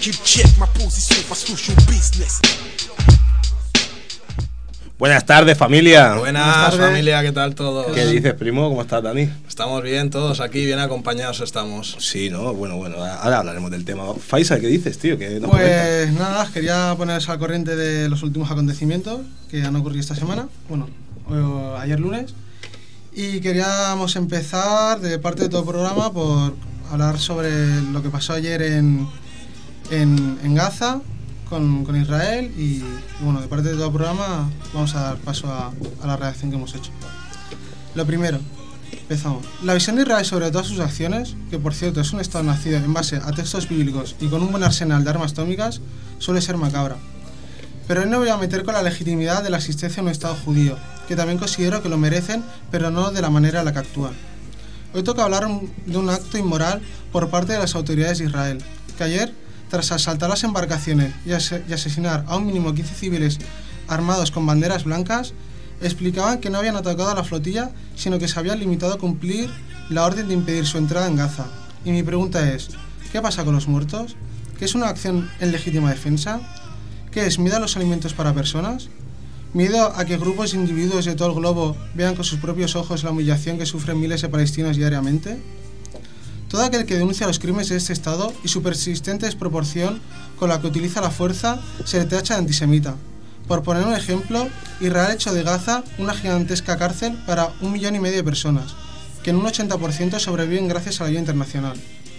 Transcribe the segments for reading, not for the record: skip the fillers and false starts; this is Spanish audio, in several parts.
Buenas tardes, familia. Buenas tardes, familia, ¿qué tal todo? ¿Qué dices, primo? ¿Cómo estás, Dani? Estamos bien, todos aquí, bien acompañados estamos. Sí, ¿no? Bueno, ahora hablaremos del tema. Faisal, ¿qué dices, tío? Pues nada, quería poneros al corriente de los últimos acontecimientos que han ocurrido esta semana, bueno, ayer lunes, y queríamos empezar de parte de todo el programa por hablar sobre lo que pasó ayer en Gaza con Israel y bueno, de parte de todo el programa vamos a dar paso a la reacción que hemos hecho. Lo primero, empezamos. La visión de Israel sobre todas sus acciones, que por cierto es un estado nacido en base a textos bíblicos y con un buen arsenal de armas atómicas, suele ser macabra. Pero hoy no voy a meter con la legitimidad de la existencia de un estado judío, que también considero que lo merecen, pero no de la manera en la que actúan. Hoy toca hablar de un acto inmoral por parte de las autoridades de Israel, que ayer, tras asaltar las embarcaciones y asesinar a un mínimo 15 civiles armados con banderas blancas, explicaban que no habían atacado a la flotilla, sino que se habían limitado a cumplir la orden de impedir su entrada en Gaza. Y mi pregunta es, ¿qué pasa con los muertos? ¿Qué es una acción en legítima defensa? ¿Qué es miedo a los alimentos para personas? ¿Miedo a que grupos de individuos de todo el globo vean con sus propios ojos la humillación que sufren miles de palestinos diariamente? Todo aquel que denuncia los crímenes de este Estado y su persistente desproporción con la que utiliza la fuerza se le tacha de antisemita. Por poner un ejemplo, Israel ha hecho de Gaza una gigantesca cárcel para 1,5 millones de personas, que en un 80% sobreviven gracias a la ayuda internacional.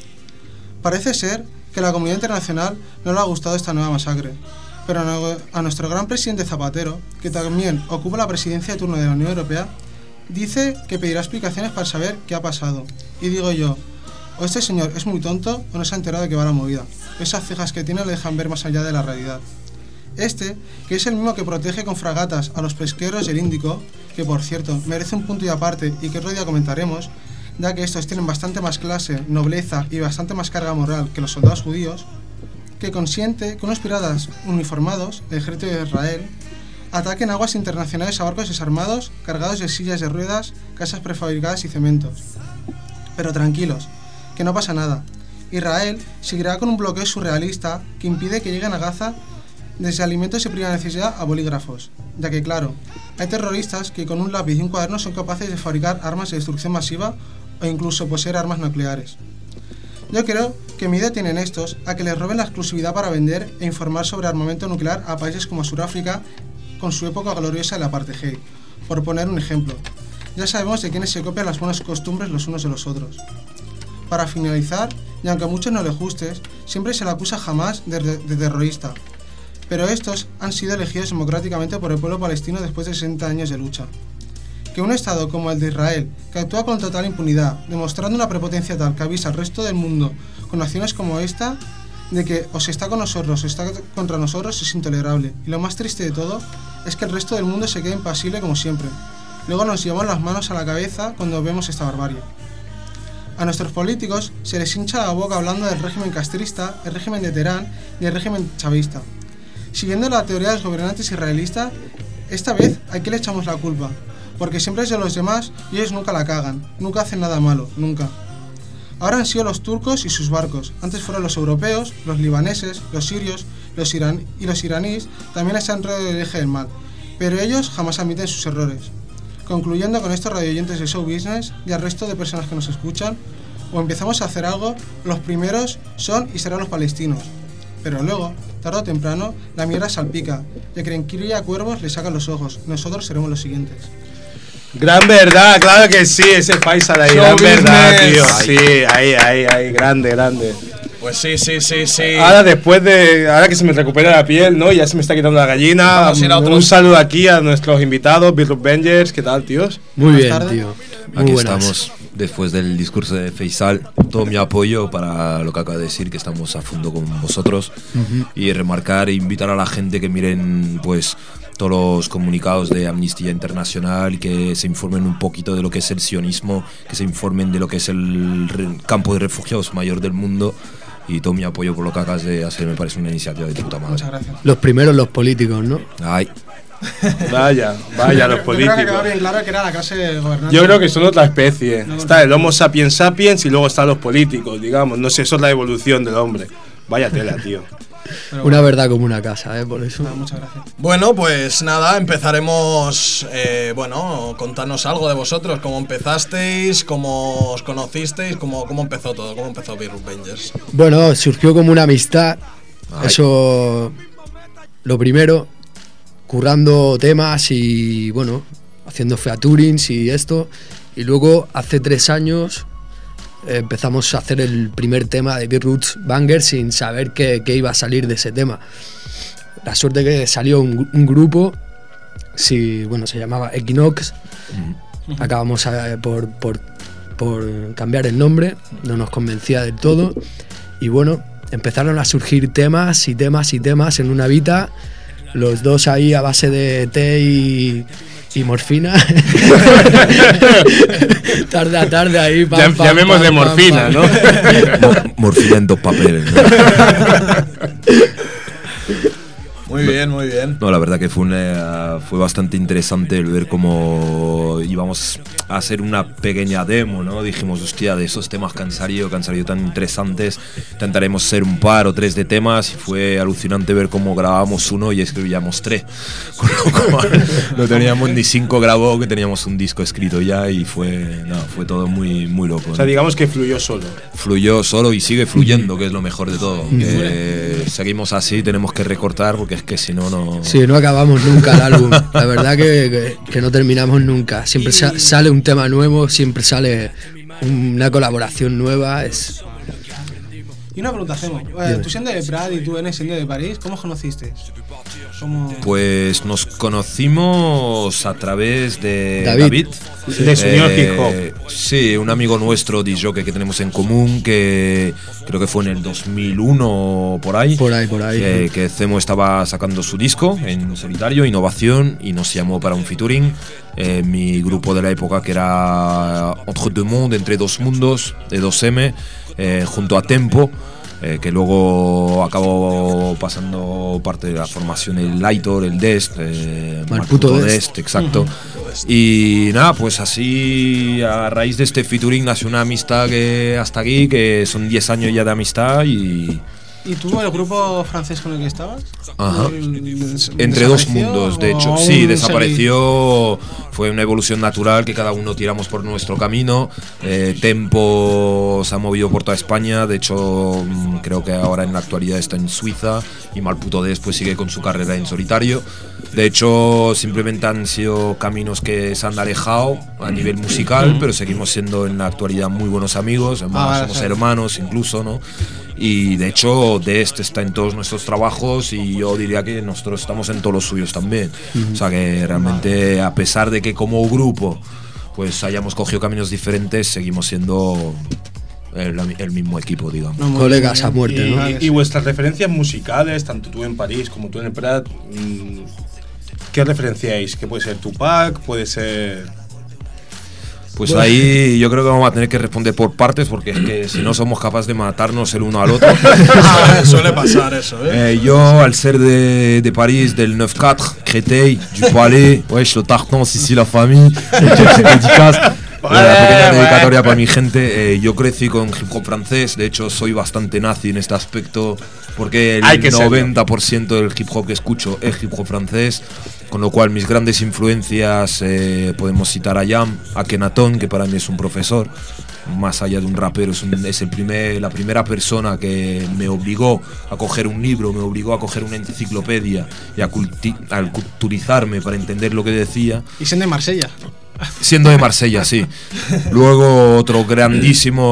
Parece ser que a la comunidad internacional no le ha gustado esta nueva masacre, pero a nuestro gran presidente Zapatero, que también ocupa la presidencia de turno de la Unión Europea, dice que pedirá explicaciones para saber qué ha pasado. Y digo yo, o este señor es muy tonto o no se ha enterado de que va la movida. Esas cejas que tiene le dejan ver más allá de la realidad. Este, que es el mismo que protege con fragatas a los pesqueros del Índico, que por cierto merece un punto y aparte y que otro día comentaremos, ya que estos tienen bastante más clase, nobleza y bastante más carga moral que los soldados judíos, que consiente que unos piratas uniformados del ejército de Israel ataquen aguas internacionales a barcos desarmados cargados de sillas de ruedas, casas prefabricadas y cementos. Pero tranquilos, que no pasa nada. Israel seguirá con un bloqueo surrealista que impide que lleguen a Gaza desde alimentos de primera necesidad a bolígrafos, ya que claro, hay terroristas que con un lápiz y un cuaderno son capaces de fabricar armas de destrucción masiva o incluso poseer armas nucleares. Yo creo que miedo tienen estos a que les roben la exclusividad para vender e informar sobre armamento nuclear a países como Sudáfrica con su época gloriosa del apartheid, por poner un ejemplo. Ya sabemos de quiénes se copian las buenas costumbres los unos de los otros. Para finalizar, y aunque a muchos no les guste, siempre se le acusa jamás de terrorista, pero estos han sido elegidos democráticamente por el pueblo palestino después de 60 años de lucha. Que un Estado como el de Israel, que actúa con total impunidad, demostrando una prepotencia tal que avisa al resto del mundo con acciones como esta, de que o se está con nosotros o está contra nosotros, es intolerable. Y lo más triste de todo es que el resto del mundo se queda impasible como siempre. Luego nos llevamos las manos a la cabeza cuando vemos esta barbarie. A nuestros políticos se les hincha la boca hablando del régimen castrista, el régimen de Teherán y el régimen chavista. Siguiendo la teoría de los gobernantes israelitas, esta vez ¿a quién le echamos la culpa? Porque siempre es de los demás y ellos nunca la cagan, nunca hacen nada malo, nunca. Ahora han sido los turcos y sus barcos, antes fueron los europeos, los libaneses, los sirios y los iraníes también se han rodeado del eje del mal, pero ellos jamás admiten sus errores. Concluyendo con estos radioyentes de show business y al resto de personas que nos escuchan, o empezamos a hacer algo, los primeros son y serán los palestinos. Pero luego, tarde o temprano, la mierda salpica, y a quien cría cuervos le sacan los ojos. Nosotros seremos los siguientes. Gran verdad, claro que sí, ese Faisal ahí, gran verdad, tío. Sí, ahí, grande. Pues sí. Ahora que se me recupera la piel, ¿no? Ya se me está quitando la gallina. Un saludo aquí a nuestros invitados, Beat Bangers, ¿qué tal, tíos? Muy bien, tío. Aquí estamos, después del discurso de Faisal, todo mi apoyo para lo que acaba de decir, que estamos a fondo con vosotros, y remarcar e invitar a la gente que miren, pues, todos los comunicados de Amnistía Internacional, que se informen un poquito de lo que es el sionismo, que se informen de lo que es el campo de refugiados mayor del mundo, y todo mi apoyo por lo que acabas de hacer, me parece una iniciativa de puta madre. Muchas gracias. Los primeros los políticos, ¿no? Ay. Vaya, los políticos. Yo creo que quedó bien claro que era la clase gobernante. Yo creo que son otra especie. Está el Homo sapiens sapiens y luego están los políticos, digamos. No sé, eso es la evolución del hombre. Vaya tela, tío. Pero Una verdad como una casa, por eso. nada, muchas gracias. Bueno, pues nada, empezaremos. Contarnos algo de vosotros, cómo empezasteis, cómo os conocisteis, cómo empezó todo, cómo empezó Beirut Bangers. Bueno, surgió como una amistad. Ay. Eso, lo primero, currando temas y, bueno, haciendo featurings y esto. Y luego, hace 3 años, empezamos a hacer el primer tema de Beirut Bangers sin saber qué iba a salir de ese tema. La suerte que salió un grupo, se llamaba Equinox. Acabamos por cambiar el nombre, no nos convencía del todo. Y bueno, empezaron a surgir temas y temas y temas en una vita, los dos ahí a base de té y morfina. Tarde a tarde ahí. Llamémosle morfina, ¿no? Morfina en 2 papeles, ¿no? Muy bien, muy bien. No, la verdad que fue bastante interesante el ver cómo íbamos a hacer una pequeña demo, ¿no? Dijimos, hostia, de esos temas que han salido tan interesantes, intentaremos hacer un par o 3 de temas, y fue alucinante ver cómo grabábamos uno y escribíamos 3. Con lo cual no teníamos ni 5 grabó, que teníamos un disco escrito ya, y fue todo muy, muy loco, ¿no? O sea, digamos que fluyó solo. Fluyó solo y sigue fluyendo, que es lo mejor de todo. Que seguimos así, tenemos que recortar, porque es que si no, no... Sí, no acabamos nunca el álbum. La verdad que no terminamos nunca. Siempre sale un tema nuevo, siempre sale una colaboración nueva. Y una pregunta hacemos. Tú siendo de Prat y tú Enes siendo de París, ¿cómo os conocisteis? Pues nos conocimos a través de David. De su Unión Hip Hop. Sí, un amigo nuestro, DJ, que tenemos en común, que creo que fue en el 2001 por ahí. Por ahí. Que Cemo estaba sacando su disco en solitario, Innovación, y nos llamó para un featuring. Mi grupo de la época, que era Entre Deux Mondes, Entre Dos Mundos, de 2M, junto a Tempo. Que luego acabó pasando parte de la formación el Lightor, el Dest, Malputo Dest, exacto. Y nada, pues así, a raíz de este featuring nació una amistad que hasta aquí, que son 10 años ya de amistad. ¿Y tú, el grupo francés con el que estabas? Ajá. Entre Dos Mundos, de hecho. Sí, desapareció. Fue una evolución natural, que cada uno tiramos por nuestro camino. Tempo se ha movido por toda España. De hecho, creo que ahora en la actualidad está en Suiza. Y Malputo después sigue con su carrera en solitario. De hecho, simplemente han sido caminos que se han alejado a nivel musical, pero seguimos siendo en la actualidad muy buenos amigos. Somos hermanos incluso, ¿no? Y de hecho Dest está en todos nuestros trabajos, y yo diría que nosotros estamos en todos los suyos también. O sea que realmente, a pesar de que como grupo pues hayamos cogido caminos diferentes, seguimos siendo el mismo equipo, digamos. Colegas a muerte, ¿no? Y vuestras referencias musicales, tanto tú en París como tú en el Prat, ¿qué referenciáis? ¿Qué puede ser Tupac? ¿Puede ser...? Pues ahí yo creo que vamos a tener que responder por partes, porque es que si no somos capaces de matarnos el uno al otro. Suele pasar eso, ¿eh? Yo, al ser de París, del 9-4, Créteil, du Palais, wesh, le tartan, ici la famille, una pequeña dedicatoria para mi gente. Yo crecí con hip hop francés, de hecho soy bastante nazi en este aspecto, porque el 90% del hip hop que escucho es hip hop francés. Con lo cual mis grandes influencias podemos citar a Jam, a Kenaton, que para mí es un profesor, más allá de un rapero, es la primera persona que me obligó a coger un libro, me obligó a coger una enciclopedia y a culturizarme para entender lo que decía. Y siendo de Marsella. Siendo de Marsella, sí. Luego otra grandísima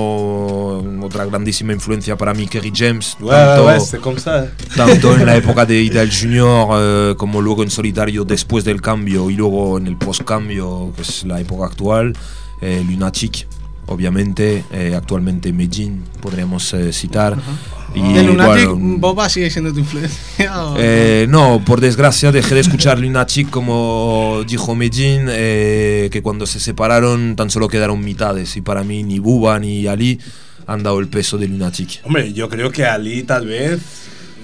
influencia para mí, Kerry James, tanto en la época de Ideal Junior como luego en solitario después del cambio, y luego en el post-cambio, que es la época actual. Lunatic, obviamente, actualmente Medellín podríamos citar. Y ¿el Lunatic, Boba sigue siendo tu influencia? No, por desgracia dejé de escuchar Lunatic, como dijo Medellín, que cuando se separaron tan solo quedaron mitades, y para mí ni Buba ni Ali han dado el peso de Lunatic. Hombre, yo creo que Ali tal vez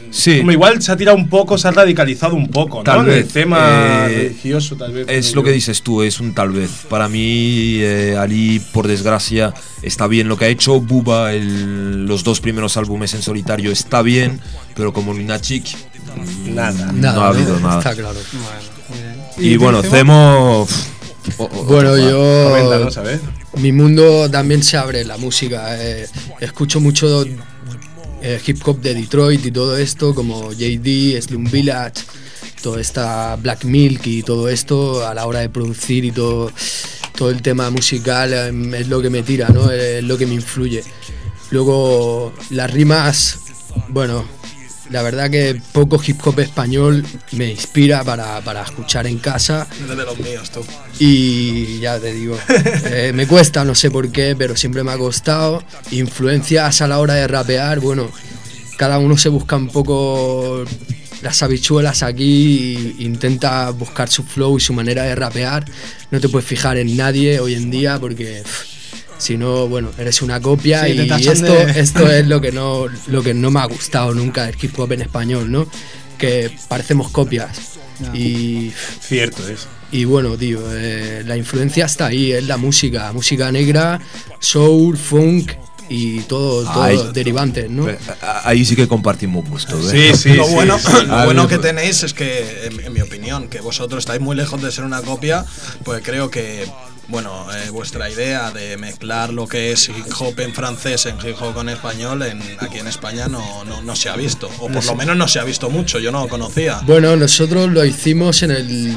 Sí. Como igual se ha tirado un poco, se ha radicalizado un poco, ¿no? Tal vez. El tema religioso, tal vez. Es lo que dices tú, es un tal vez. Para mí, Ali, por desgracia, está bien lo que ha hecho. Booba, los 2 primeros álbumes en solitario, está bien, pero como Lunatic, Nada. no ha habido nada. Está claro. Y bueno, Cemo. Bueno, yo. Coméntanos, a ver. Mi mundo también se abre la música. Escucho mucho hip hop de Detroit y todo esto, como JD, Slum Village, toda esta Black Milk y todo esto a la hora de producir y todo el tema musical es lo que me tira, ¿no? Es lo que me influye. Luego las rimas, bueno, la verdad que poco hip hop español me inspira para escuchar en casa. Eres de los míos, tú. Y ya te digo, me cuesta, no sé por qué, pero siempre me ha costado. Influencias a la hora de rapear, bueno, cada uno se busca un poco las habichuelas aquí e intenta buscar su flow y su manera de rapear. No te puedes fijar en nadie hoy en día porque si no, bueno, eres una copia. Sí, y esto es lo que no me ha gustado nunca del hip hop en español, ¿no? Que parecemos copias. No. Y Cierto es. y bueno, tío, la influencia está ahí, es la música negra, soul, funk y todo derivantes, ¿no? Ahí sí que compartimos gustos, ¿eh? Sí, sí. Lo bueno, sí. lo bueno que tenéis es que, en mi opinión, que vosotros estáis muy lejos de ser una copia, pues creo que, bueno, vuestra idea de mezclar lo que es hip hop en francés en hip hop en español, aquí en España no se ha visto, o por lo menos no se ha visto mucho, yo no lo conocía. Bueno, nosotros lo hicimos en el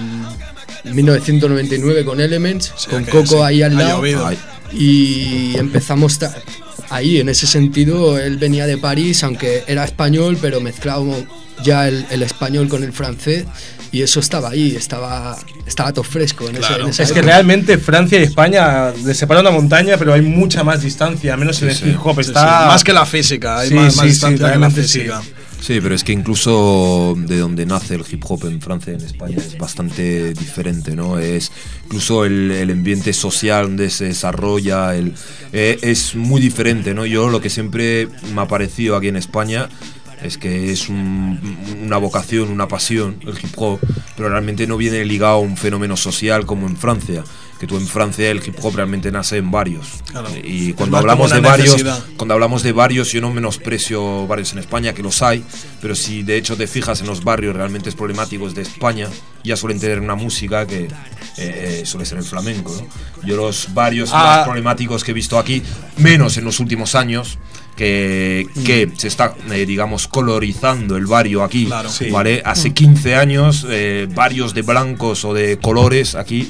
1999 con Elements, Sí, con que Coco sí, ahí al ha lado. llovido. Y empezamos ahí, en ese sentido, él venía de París, aunque era español, pero mezclábamos ya el español con el francés, y eso estaba ahí, estaba todo fresco en Claro. esa Es que época. realmente Francia y España les separa una montaña, pero hay mucha más distancia, al menos en el sí. hip hop Sí, está. sí, más que la física, hay Sí, más sí, distancia que la realmente física. Sí, pero es que incluso de donde nace el hip hop en Francia y en España es bastante diferente, ¿no? Es incluso el ambiente social donde se desarrolla, es muy diferente, ¿no? Yo lo que siempre me ha parecido aquí en España es que es una vocación, una pasión, el hip hop, pero realmente no viene ligado a un fenómeno social como en Francia, que tú en Francia el hip hop realmente nace en barrios. Claro. Y más cuando hablamos como de una barrios, necesidad. cuando hablamos de barrios, yo no menosprecio barrios en España, que los hay, pero si de hecho te fijas en los barrios realmente problemáticos de España, ya suelen tener una música que suele ser el flamenco, ¿no? Yo los barrios más problemáticos que he visto aquí, menos en los últimos años, que se está, digamos, colorizando el barrio aquí, Claro. Sí. ¿vale? Hace 15 años, barrios de blancos o de colores aquí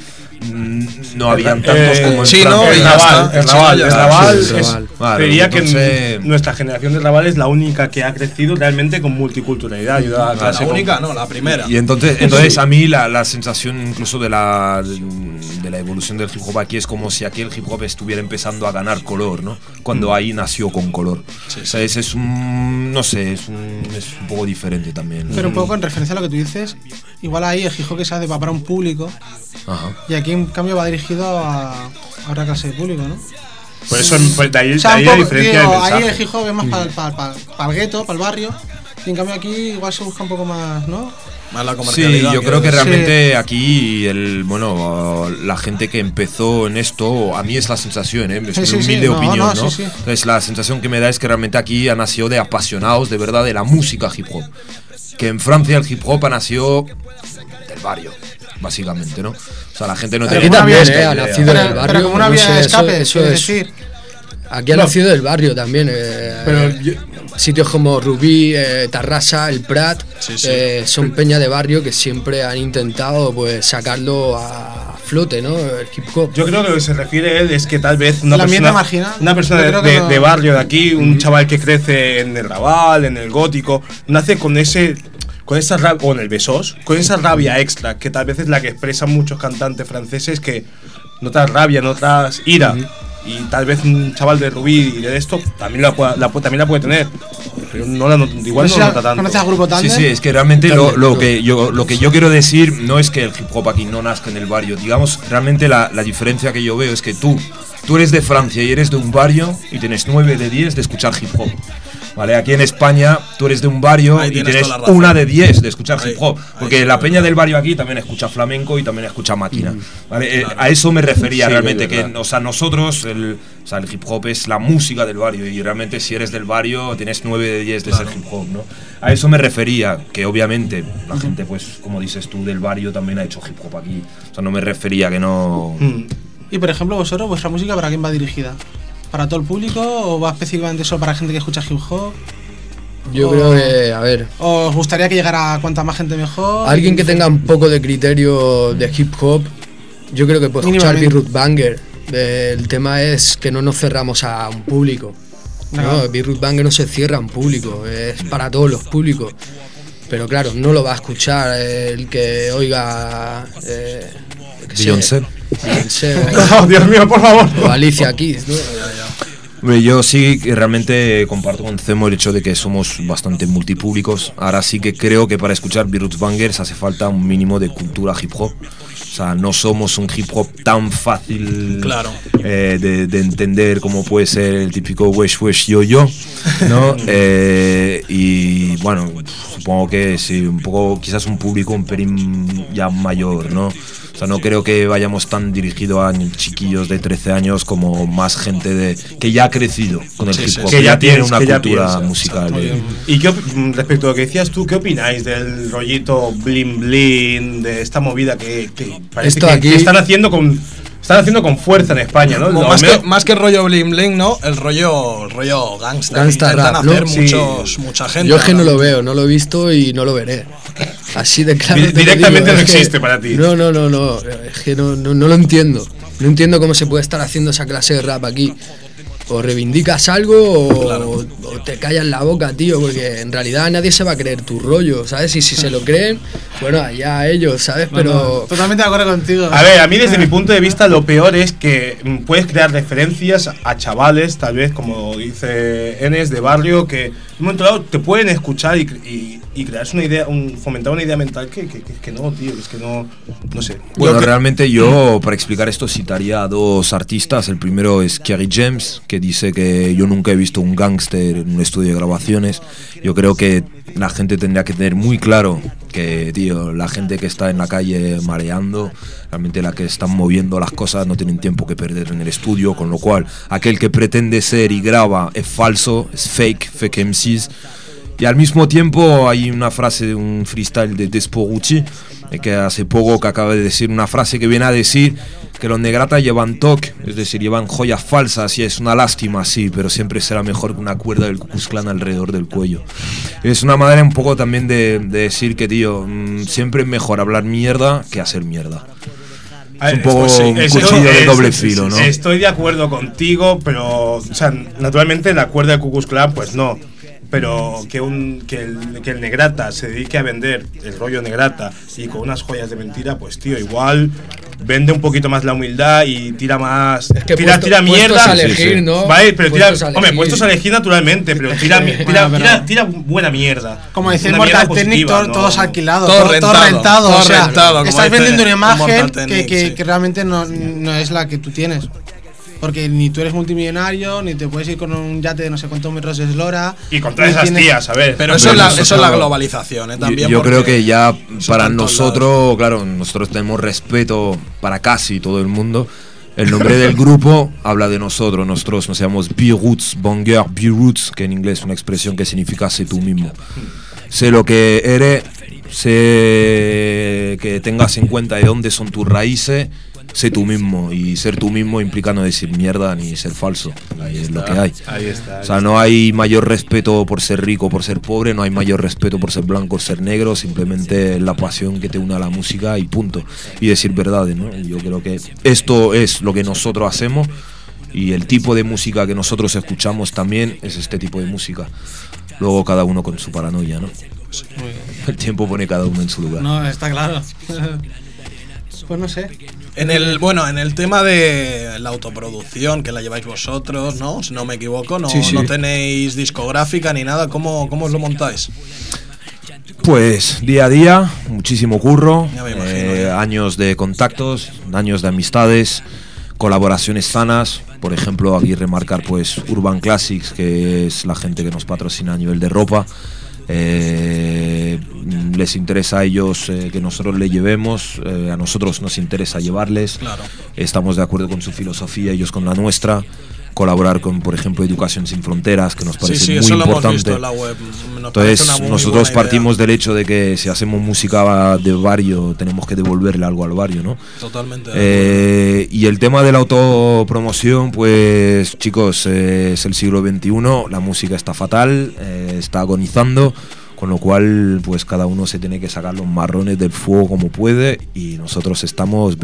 no habían tantos como en chino, Francia. y El ya Raval, está. el Raval, Sí, el ya Raval está. es- Raval. Claro, diría que entonces- nuestra generación de Raval es la única que ha crecido realmente con multiculturalidad. Ayuda a La clase con- única, no, la primera. Y entonces a mí la sensación incluso de la evolución del hip hop aquí es como si aquí el hip hop estuviera empezando a ganar color, ¿no? Cuando ahí nació con color. Sí, O sea, es un, no sé, es un poco diferente también. Pero un poco en referencia a lo que tú dices, igual ahí el hip hop que se hace va para un público Ajá. y aquí en cambio va dirigido a otra clase de público, ¿no? Por eso, pues, de ahí, O sea, de ahí un la poco, diferencia digo, del ahí mensaje. el hip hop es más para el gueto, para el barrio, y en cambio aquí igual se busca un poco más, ¿no? Más la Sí, comercialidad. yo creo que decir. realmente aquí la gente que empezó en esto, a mí es la sensación, es Sí, mi sí, sí, humilde no, opinión, no, ¿no? sí, sí. Entonces la sensación que me da es que realmente aquí ha nacido de apasionados de verdad de la música hip hop. Que en Francia el hip hop ha nacido del barrio, básicamente, ¿no? O sea, la gente no Pero Aquí tenía como una también, vía de ha idea. nacido del barrio. pero como una no vía sé, de eso- escape, eso quiero es- decir. Aquí ha nacido del barrio también. Pero Sitios como Rubí, Tarrasa, El Prat, Sí, sí. son peña de barrio que siempre han intentado pues sacarlo a flote, ¿no? El hip hop. Yo creo que lo que se refiere él es que tal vez una El ambiente persona, marginal. una persona Yo de, creo que de- no- de barrio de aquí, un chaval que crece en el Raval, en el Gótico, nace con esa rabia, o en el Besós, con esa rabia extra, que tal vez es la que expresan muchos cantantes franceses, que notas rabia, notas ira. Y tal vez un chaval de Rubí y de esto también también la puede tener, pero no igual no nota tanto. ¿Conoces al grupo Sí, Tandem? sí, es que realmente lo También, que yo quiero decir no es que el hip hop aquí no nazca en el barrio. Digamos, realmente la diferencia que yo veo es que tú, tú eres de Francia y eres de un barrio y tienes 9 de 10 de escuchar hip hop. Vale, aquí en España tú eres de un barrio y tienes 1 de 10 de escuchar hip hop, porque la peña del barrio aquí también escucha flamenco y también escucha máquina. ¿Vale? A eso me refería realmente, que o sea, nosotros, el hip hop es la música del barrio y realmente si eres del barrio tienes 9 de 10 de ser hip hop, ¿no? A eso me refería, que obviamente la gente, pues como dices tú, del barrio también ha hecho hip hop aquí. O sea, no me refería que no... Y por ejemplo, vosotros, vuestra música, ¿para quién va dirigida? ¿Para todo el público o va específicamente solo para gente que escucha hip hop? Yo creo que, a ver... ¿O os gustaría que llegara a cuanta más gente mejor? Alguien que tenga un poco de criterio de hip hop, yo creo que puede escuchar Beirut Banger. El tema es que no nos cerramos a un público. No, Beirut Banger no se cierra a un público, es para todos los públicos. Pero claro, no lo va a escuchar el que oiga... Beyoncé. Oh, Dios mío, por favor. O Alicia Keys, ¿no? Yo sí que realmente comparto con Cemo el hecho de que somos bastante multipúblicos. Ahora sí que creo que para escuchar Beirut Bangers hace falta un mínimo de cultura hip hop. O sea, no somos un hip hop tan fácil de entender como puede ser el típico wesh wesh yo yo, ¿no? Y bueno, supongo que sí, un poco, quizás un público un pelín ya mayor, ¿no? O sea, no creo que vayamos tan dirigidos a chiquillos de 13 años como más gente que ya ha crecido con el hip hop, que ya tiene una cultura musical. Y respecto a lo que decías tú, ¿qué opináis del rollito bling bling, de esta movida que parece que están haciendo con fuerza en España, ¿no? Más que rollo bling bling, ¿no? El rollo gangsta rap, ¿no? Mucha gente. Yo es que no lo veo, no lo he visto y no lo veré. Así de claro. Directamente no existe para ti. No. Es que no lo entiendo. No entiendo cómo se puede estar haciendo esa clase de rap aquí. O reivindicas algo o te callas la boca, tío, porque en realidad nadie se va a creer tu rollo, ¿sabes? Y si se lo creen, bueno, allá ellos, ¿sabes? Pero... totalmente de acuerdo contigo. A ver, a mí desde mi punto de vista lo peor es que puedes crear referencias a chavales, tal vez, como dice Enes, de barrio, que en un momento dado te pueden escuchar y crearse una idea, fomentar una idea mental que no, tío, es que no sé. Bueno, realmente yo, para explicar esto, citaría a 2 artistas. El primero es Kerry James, que dice que yo nunca he visto un gángster en un estudio de grabaciones. Yo creo que la gente tendría que tener muy claro que, tío, la gente que está en la calle mareando, realmente la que están moviendo las cosas, no tienen tiempo que perder en el estudio, con lo cual aquel que pretende ser y graba es falso, es fake MCs. Y al mismo tiempo hay una frase de un freestyle de Desporucci, que hace poco que acaba de decir una frase que viene a decir que los negratas llevan toque, es decir, llevan joyas falsas, y es una lástima, sí, pero siempre será mejor que una cuerda del Ku Klux Klan alrededor del cuello. Es una manera un poco también de decir que, tío, siempre es mejor hablar mierda que hacer mierda. Es un poco un cuchillo de doble filo, ¿no? Estoy de acuerdo contigo, pero, o sea, naturalmente la cuerda del Ku Klux Klan, pues no. Pero que el negrata se dedique a vender el rollo negrata y con unas joyas de mentira, pues tío, igual vende un poquito más la humildad y tira más. Es que tira mierda. Puestos a elegir, ¿no? Vale, pero puestos a elegir naturalmente, pero tira buena mierda. Como decía el Mortal Technic, todos alquilados, todo rentado. O sea, estás vendiendo una imagen que realmente no es la que tú tienes. Porque ni tú eres multimillonario, ni te puedes ir con un yate de no sé cuántos metros de eslora. Y contra esas tías, a ver. Pero eso es la globalización, también. Yo creo que ya para nosotros, claro, nosotros tenemos respeto para casi todo el mundo. El nombre del grupo habla de nosotros. Nosotros nos llamamos Beirut Banger, Beirut, que en inglés es una expresión que significa sé tú mismo. Sé lo que eres, sé que tengas en cuenta de dónde son tus raíces. Sé tú mismo, y ser tú mismo implica no decir mierda ni ser falso. Ahí es lo que hay. Ahí está. O sea, no hay mayor respeto por ser rico, por ser pobre, no hay mayor respeto por ser blanco, por ser negro, simplemente la pasión que te une a la música y punto. Y decir verdades, ¿no? Y yo creo que esto es lo que nosotros hacemos, y el tipo de música que nosotros escuchamos también es este tipo de música. Luego cada uno con su paranoia, ¿no? El tiempo pone cada uno en su lugar. No, está claro. Pues no sé. En el tema de la autoproducción, que la lleváis vosotros, ¿no? Si no me equivoco, no tenéis discográfica ni nada. ¿Cómo os lo montáis? Pues día a día, muchísimo curro, Ya me imagino, años de contactos, años de amistades, colaboraciones sanas, Por ejemplo, aquí remarcar pues Urban Classics, que es la gente que nos patrocina a nivel de ropa. Les interesa a ellos que nosotros les llevemos, a nosotros nos interesa llevarles. Claro. Estamos de acuerdo con su filosofía, ellos con la nuestra. Colaborar con, por ejemplo, Educación Sin Fronteras, que nos parece muy eso importante. lo hemos visto en la web. Entonces, nosotros partimos del hecho de que si hacemos música de barrio, tenemos que devolverle algo al barrio, ¿no? Totalmente. Y el tema de la autopromoción, pues, chicos, es el siglo XXI, la música está fatal, está agonizando. Con lo cual, pues cada uno se tiene que sacar los marrones del fuego como puede, y nosotros estamos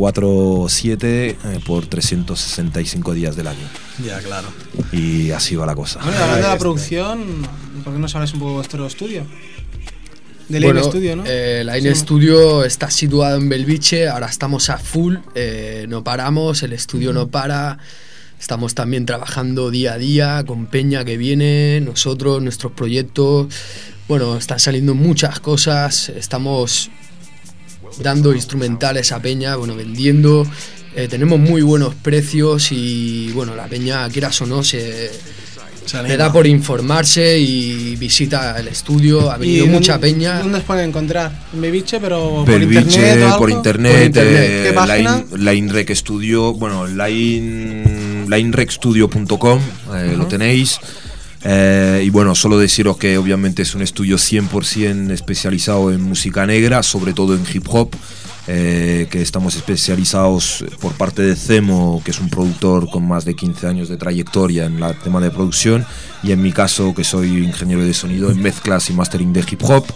24/7 por 365 días del año. Ya, claro. Y así va la cosa. Bueno, hablando de la producción, ¿por qué no sabes un poco de vuestro estudio? De Bueno, Line Studio, ¿no? Line Studio está situado en Belviche, ahora estamos a full, no paramos, el estudio no para. Estamos también trabajando día a día con Peña que viene, nosotros, nuestros proyectos. Bueno, están saliendo muchas cosas, estamos dando instrumentales a Peña, bueno, vendiendo. Tenemos muy buenos precios y, bueno, la Peña, quieras o no, le da por informarse y visita el estudio. Ha venido mucha Peña. ¿Dónde os pueden encontrar? En Belviche, pero Belviche, por internet. ¿Qué página? Line Studio, bueno, linerecstudio.com, lo tenéis. Y bueno, solo deciros que obviamente es un estudio 100% especializado en música negra, sobre todo en hip hop, que estamos especializados por parte de Cemo, que es un productor con más de 15 años de trayectoria en el tema de producción, y en mi caso, que soy ingeniero de sonido en mezclas y mastering de hip hop.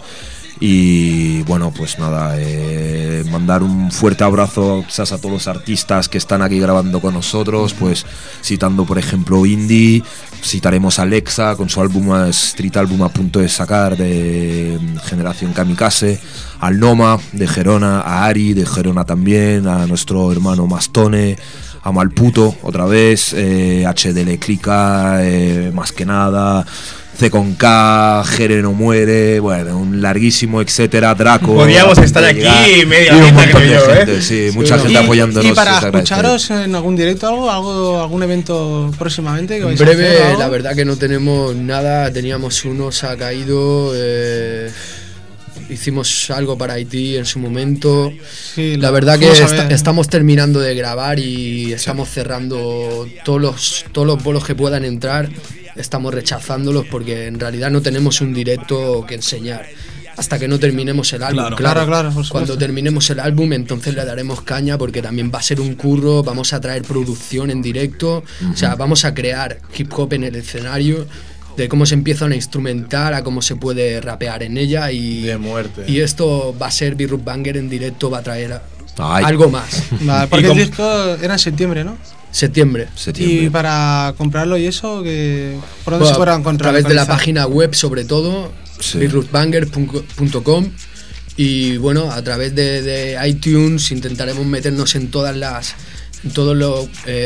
Y bueno, pues nada, mandar un fuerte abrazo quizás a todos los artistas que están aquí grabando con nosotros, pues citando por ejemplo Indie, citaremos a Alexa con su álbum Street Album a punto de sacar de Generación Kamikaze, al Noma de Gerona, a Ari de Gerona también, a nuestro hermano Mastone, a Malputo otra vez, HDL Clica, más que nada, C con K, Jere no muere, bueno, un larguísimo etcétera, Draco. Podríamos estar aquí media y un horita, montón de creo yo, gente, sí, mucha gente apoyándonos. Y para se agradece. escucharos en algún directo, algún evento próximamente que En vais a hacer, breve, algo. la verdad que no tenemos nada, teníamos uno, se ha caído. Hicimos algo para Haití en su momento. Sí, La verdad que fuimos a ver. estamos terminando de grabar y estamos cerrando todos los bolos que puedan entrar. Estamos rechazándolos porque en realidad no tenemos un directo que enseñar hasta que no terminemos el álbum. Claro, por supuesto. Cuando terminemos el álbum, entonces le daremos caña, porque también va a ser un curro. Vamos a traer producción en directo, o sea, vamos a crear hip hop en el escenario, de cómo se empieza una instrumental a cómo se puede rapear en ella, y De muerte. Y esto va a ser B-Root Banger en directo, va a traer Ay. algo más. Vale, porque Y el com- disco era en septiembre, ¿no? Septiembre. Y para comprarlo y eso, ¿por dónde se podrá A encontrar? través de la localizar? página web, sobre todo, Sí. beatrootbanger.com, y bueno, a través de iTunes intentaremos meternos en todos los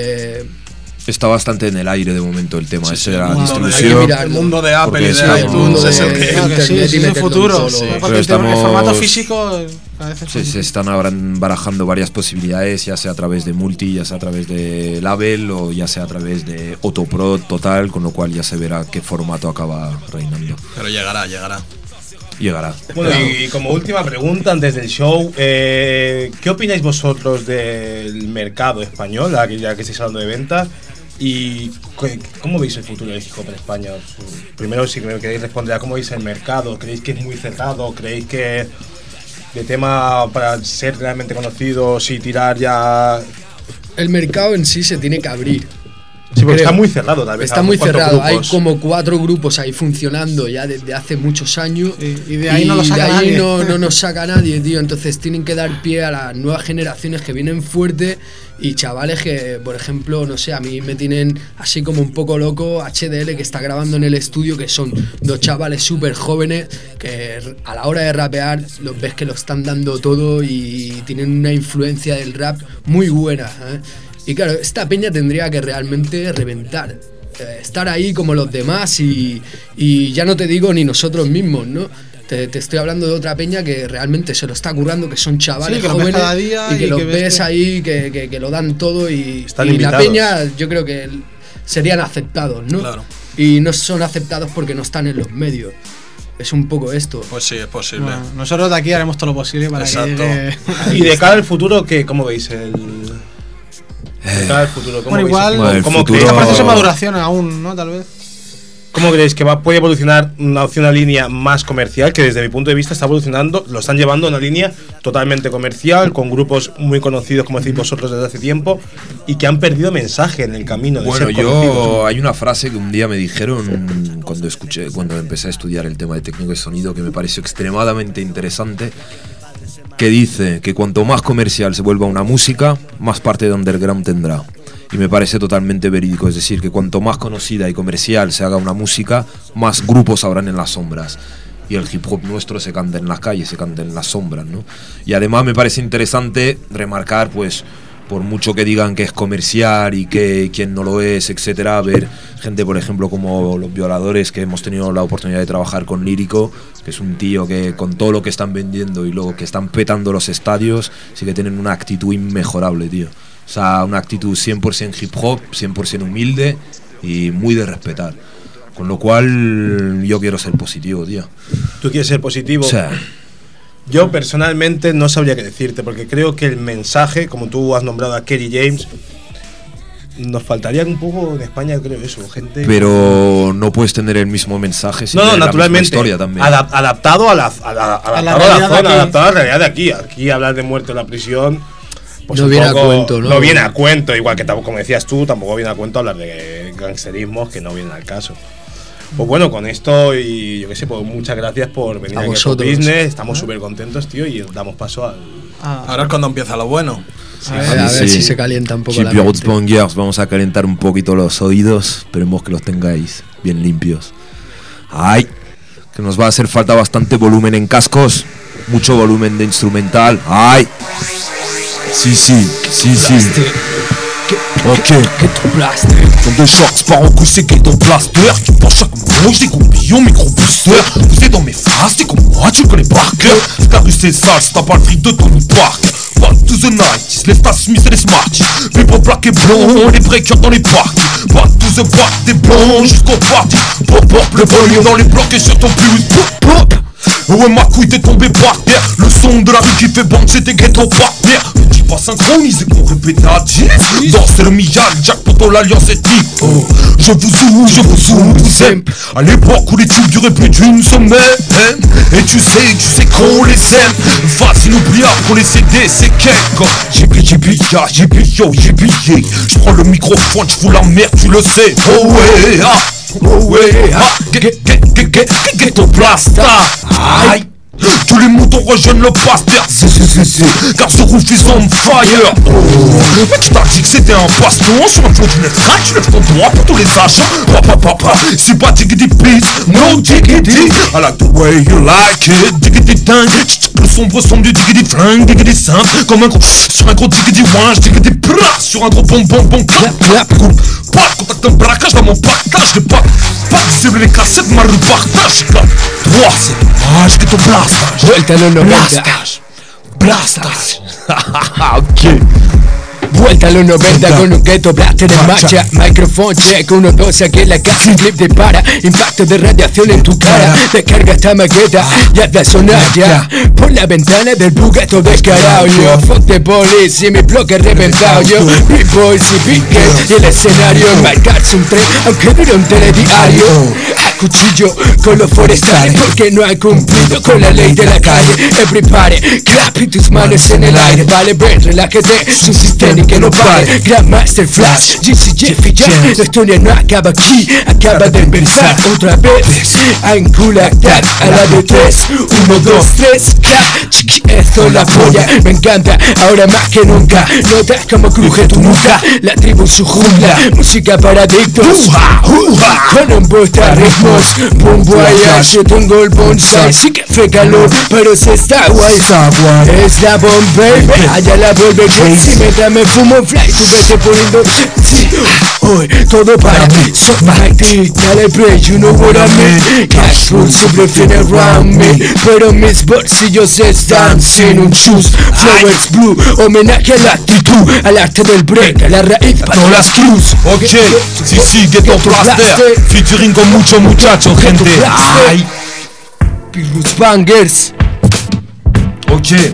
Está bastante en el aire de momento el tema ese de la Hay que distribución. mirar el mundo de Apple porque y de estamos- iTunes es el que... Claro que sí, Internet y sí, es el meterlo futuro. en todo. Sí, Pero porque el estamos- formato físico a veces Se están ahora barajando varias posibilidades, ya sea a través de multi, ya sea a través de label o ya sea a través de autoprod total, con lo cual ya se verá qué formato acaba reinando. Pero llegará. Llegará. Bueno, y como última pregunta antes del show, ¿qué opináis vosotros del mercado español, ya que estáis hablando de ventas? ¿Y cómo veis el futuro del hip hop en España? Primero, si me queréis responder a cómo veis el mercado, ¿creéis que es muy cerrado? ¿Creéis que de tema para ser realmente conocidos y tirar ya...? El mercado en sí se tiene que abrir. Sí, porque Creo. está muy cerrado, tal vez. Está muy ¿Cuántos cerrado, hay grupos? como 4 grupos ahí funcionando ya desde hace muchos años, y de ahí no lo saca de ahí nadie. no nos saca nadie, tío. Entonces tienen que dar pie a las nuevas generaciones que vienen fuertes, y chavales que, por ejemplo, no sé, a mí me tienen así como un poco loco HDL, que está grabando en el estudio, que son 2 chavales súper jóvenes que a la hora de rapear los ves que lo están dando todo y tienen una influencia del rap muy buena, ¿eh? Y claro, esta peña tendría que realmente reventar, estar ahí como los demás, y ya no te digo ni nosotros mismos, ¿no? Te estoy hablando de otra peña que realmente se lo está currando, que son chavales que lo ves jóvenes cada día y que los ves que... ahí, que lo dan todo y la invitados. peña yo creo que serían aceptados, ¿no? Claro. Y no son aceptados porque no están en los medios. Es un poco esto. Pues sí, es posible. Bueno, nosotros de aquí haremos todo lo posible para Exacto. que llegue... Y de cara al futuro, ¿cómo veis el...? De cara al futuro, ¿cómo Bueno, veis igual Bueno, el ¿cómo futuro- creéis- está en proceso de maduración aún, ¿no? Tal vez. ¿Cómo creéis que puede evolucionar hacia una línea más comercial? Que desde mi punto de vista está evolucionando, lo están llevando a una línea totalmente comercial, con grupos muy conocidos, como decís vosotros, desde hace tiempo, y que han perdido mensaje en el camino de Bueno, ser conocidos. hay una frase que un día me dijeron cuando empecé a estudiar el tema de técnico de sonido, que me pareció extremadamente interesante, que dice que cuanto más comercial se vuelva una música, más parte de underground tendrá. Y me parece totalmente verídico, es decir, que cuanto más conocida y comercial se haga una música, más grupos habrán en las sombras. Y el hip hop nuestro se canta en las calles, se canta en las sombras, ¿no? Y además me parece interesante remarcar, pues, por mucho que digan que es comercial y que quien no lo es, etcétera, ver gente, por ejemplo, como Los Violadores, que hemos tenido la oportunidad de trabajar con Lírico, que es un tío que con todo lo que están vendiendo y luego que están petando los estadios, sí que tienen una actitud inmejorable, tío. O sea, una actitud 100% hip hop, 100% humilde y muy de respetar. Con lo cual yo quiero ser positivo, tío. ¿Tú quieres ser positivo? O sea, Yo personalmente no sabría qué decirte, porque creo que el mensaje, como tú has nombrado a Kerry James, nos faltaría un poco en España, creo eso, gente... pero no puedes tener el mismo mensaje sin No, tener la naturalmente, misma historia también. adaptado a la realidad de aquí. adaptado a la realidad de aquí. Aquí hablar de muerte en la prisión... Pues No un viene a poco- cuento, ¿no? No viene a cuento, igual que como decías tú, tampoco viene a cuento hablar de gangsterismos que no vienen al caso. Pues bueno, con esto y yo qué sé, pues muchas gracias por venir A aquí a vosotros. Business. Estamos súper contentos, tío, y damos paso al... Ahora es cuando empieza lo bueno. A ver si se calienta un poco la Chipios mente. Bongers, vamos a calentar un poquito los oídos. Esperemos que los tengáis bien limpios. Ay, que nos va a hacer falta bastante volumen en cascos. Mucho volumen de instrumental. Ay. Sí. Ok. Dans deux shorts, pars en couche, c'est Ghetto Blaster. Tu penses chaque mot, j'ai compris au micro-booster. Poussé dans mes phrases, t'es comme moi, tu le connais par cœur. Ta rue c'est sale, si t'as pas le fric de Tony Park. Back to the 90s, les Stas Smith et les Smarties. Les beaux black et blonds, les breakers dans les parcs. Back to the back, des blonds jusqu'au party. Pop pop, le volume dans les blocs et sur ton plus. Pop pop. Ouais, ma couille t'es tombée par terre. Le son de la rue qui fait bang, c'était Ghetto par terre. Mais dis pas synchronisé qu'on répète à 10. Danse le Miyal, Jack Poto, l'alliance ethnique. Oh, je vous aime. À l'époque où les tubes duraient plus d'une semaine. Et tu sais qu'on les aime. Vas-y, inoubliable qu'on les CD, c'est quelques. J'ai billé. Je prends le microphone, je fous la merde, tu le sais. Oh ouais, Ghetto Blaster. Aïe. Tous les moutons rejoignent le pasteur. Car ce roof is on fire. Oh, mais tu t'as dit que c'était un baston. Sur un flot du net crack, tu lèves ton doigt pour tous les achats. Papa, c'est pas diggity please, no diggity. I like the way you like it, diggity dingue. Le sombre son du diggity flingue, diggity simple. Comme un gros sur un gros diggity wange, diggity plat. Sur un gros bon, clap. Pas de contact, un braquage dans mon partage. J'ai pas de les cassettes, ma repartage. 3, c'est dommage que ton blastage. Vuelta a los 90. Blastas. Ok. Vuelta a los 90 con un Ghetto Blaster en marcha. Microphone check, 1, 2, aquí en la casa. Clip dispara, impacto de radiación en tu cara. Descarga esta maqueta y hazla sonar ya. Por la ventana del Bugatti descarado. Yo, fuck the police y mi bloque reventado. Yo, Big Boys y Big Girls y el escenario. Marcarse un tren, aunque dure un telediario. A cuchillo con los forestales porque no han cumplido con la ley de la calle. Everybody, clap y tus manos en el aire. Vale, ven, relájate, es un sistema que no pare. Grandmaster Flash, GC Jeffy Jam. La historia no acaba aquí, acaba de empezar otra vez. A enculactar a la de 3, 1, 2, 3, clap. Chiqui, esto la polla, me encanta, ahora más que nunca. Notas como cruje tu nuca, la tribu en su jungla. Música para adictos, con un busta ritmos. Boom voyage, yo tengo el bonsai. Sí que fue calor, pero se está guay. Es la bomba, baby, allá la vuelve crazy. Mientras me fumo humo fly, tú vete poniendo. Sí, hoy todo para mí. So my dick, dale play, you know what I mean. Cash rules everything around me, pero mis bolsillos están sin un chus. Flowers blue, homenaje a la actitud, al arte del break, a la raíz para No las cruz, ok, sí, Ghetto Blaster, featuring con mucho muchacho, gente. Ay, Pirrus Bangers, ok.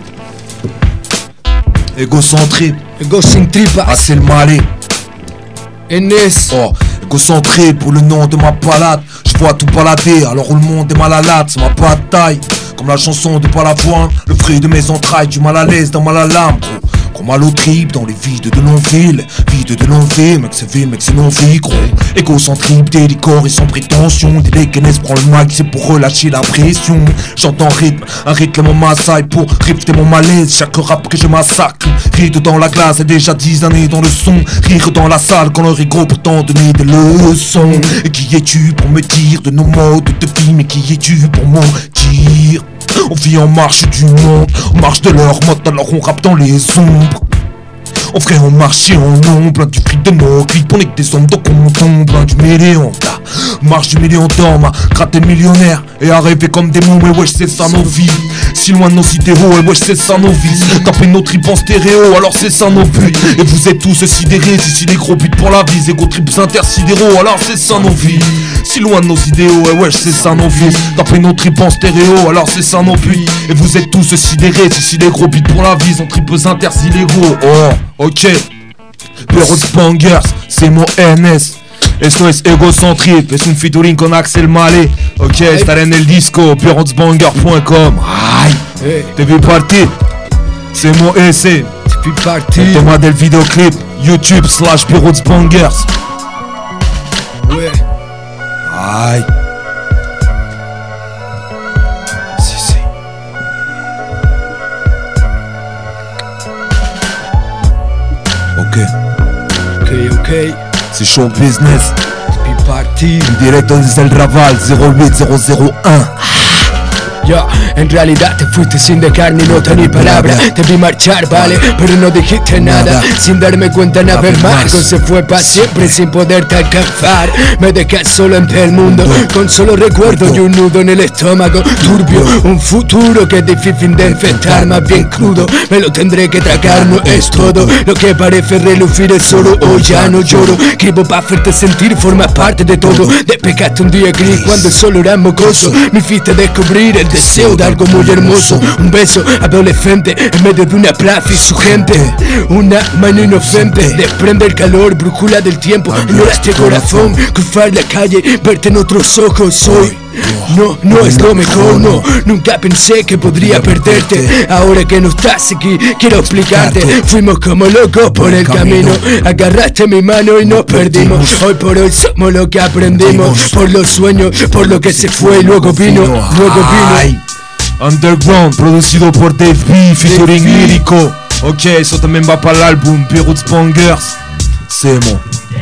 Égocentré, Ego sin tripas, Axel Malé. Enes, Oh, égocentré pour le nom de ma palade. Je vois tout balader, alors le monde est mal à l'âte, c'est ma bataille. Comme la chanson de Balavoine, le fruit de mes entrailles, du mal à l'aise dans mal à l'âme, gros. Comme mal au trip dans les vides de non-ville. Vides de non-ville, mec c'est non-vie, gros. Égocentrique, des décors et sans prétention. Des dégaines prend le mic, c'est pour relâcher la pression. J'entends rythme, un rythme mon massaille pour rifter mon malaise. Chaque rap que je massacre, ride dans la glace et déjà 10 années dans le son. Rire dans la salle quand le rigolo pourtant donner des leçons. Et qui es-tu pour me dire de nos modes de vie? Mais qui es-tu pour mentir? On vit en marche du monde, on marche de leur mode, alors on rappe dans les ombres. On ferait en marcher en nombre, plein du fric de nos clips, on est que des hommes donc on tombe, plein du million, marche du million d'hommes, gratter le millionnaire et à rêver comme des mômes, et wesh c'est ça nos vies. Si loin de nos idéaux, et wesh c'est ça nos vies. Taper nos tripes en stéréo, alors c'est ça nos buts. Et vous êtes tous sidérés, ici les gros buts pour la vie. Égo tripes intersidéraux, alors c'est ça nos vies. Si loin de nos idéaux, et wesh c'est ça nos vies. Taper nos tripes en stéréo, alors c'est ça nos buts. Et vous êtes tous sidérés, ici les gros buts pour la vie. En tripes intersidéraux, oh, ok. Perros Bangers, c'est mon NS. Esto es Egocentric, es un featuring con Axel Malé. Ok, estaré en el disco, perrotsbanger.com. Ay, te vi partir, c'est mon ese. te vi partir. El tema del videoclip, YouTube/perrotsbangers. Ouais. Ay. Sí. Ok. C'est show business. Te vi partir. En directo desde el Raval 08001. Ya, en realidad te fuiste sin dejar ni nota ni palabra. Te vi marchar, vale, pero no dijiste nada. Sin darme cuenta nada más, se fue para siempre sin poderte alcanzar. Me dejé solo ante el mundo, con solo recuerdo y un nudo en el estómago turbio. Un futuro que es difícil de enfrentar, más bien crudo. Me lo tendré que tragar, no es todo lo que parece relucir es solo. Hoy ya no lloro, escribo para hacerte sentir, formas parte de todo. Despegaste un día gris cuando solo era mocoso. Me hiciste descubrir el deseo de algo muy hermoso. Un beso adolescente en medio de una plaza y su gente. Una mano inocente desprende el calor, brújula del tiempo. Añora este corazón, cruzar la calle, verte en otros ojos hoy. No es lo mejor, no. Nunca pensé que podría perderte. Ahora que no estás aquí, quiero explicarte. Fuimos como locos por el camino. Agarraste mi mano y nos perdimos. Hoy por hoy somos lo que aprendimos. Por los sueños, por lo que se fue y luego vino. Ay. Underground, producido por Dave B, featuring lírico. Ok, eso también va para el álbum Perrots Bangers. Semo.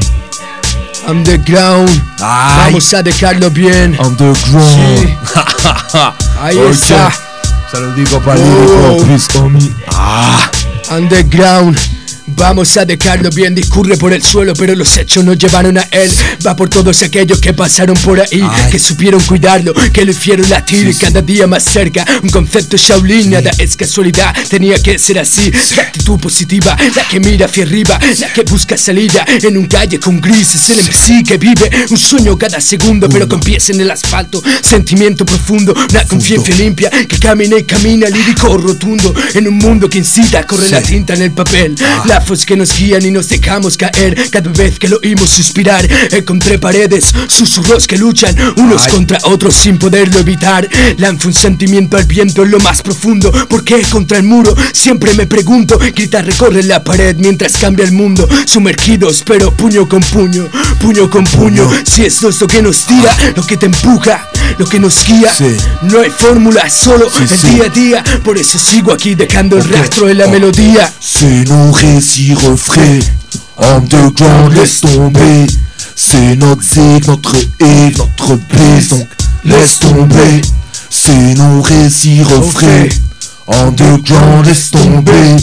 Underground, vamos a dejarlo bien. Underground. Sí. Ahí está. Saludico para lírico, please, homie. Underground. Vamos a dejarlo bien, discurre por el suelo, pero los hechos nos llevaron a él. Va por todos aquellos que pasaron por ahí, que supieron cuidarlo, que lo hicieron latir cada día más cerca. Un concepto Shaolin, nada es casualidad, tenía que ser así. La actitud positiva, la que mira hacia arriba, la que busca salida en un calle con grises. El MC que vive un sueño cada segundo, pero con pies en el asfalto. Sentimiento profundo, una conciencia limpia, que camina y camina, lírico rotundo. En un mundo que incita, corre la tinta en el papel. La que nos guían y nos dejamos caer cada vez que lo oímos suspirar. Encontré paredes, susurros que luchan unos contra otros sin poderlo evitar. Lanzo un sentimiento al viento en lo más profundo. ¿Por qué contra el muro? Siempre me pregunto. Grita recorre la pared mientras cambia el mundo. Sumergidos pero puño con puño, puño con puño. Si esto es lo que nos tira, lo que te empuja, lo que nos guía. No hay fórmula, solo el día a día. Por eso sigo aquí dejando el rastro de la melodía. C'est nos récits refraits. Underground, laisse tomber. C'est notre zig, notre Eve, notre bise. Donc laisse tomber. C'est nos récits refraits. Underground, laisse tomber.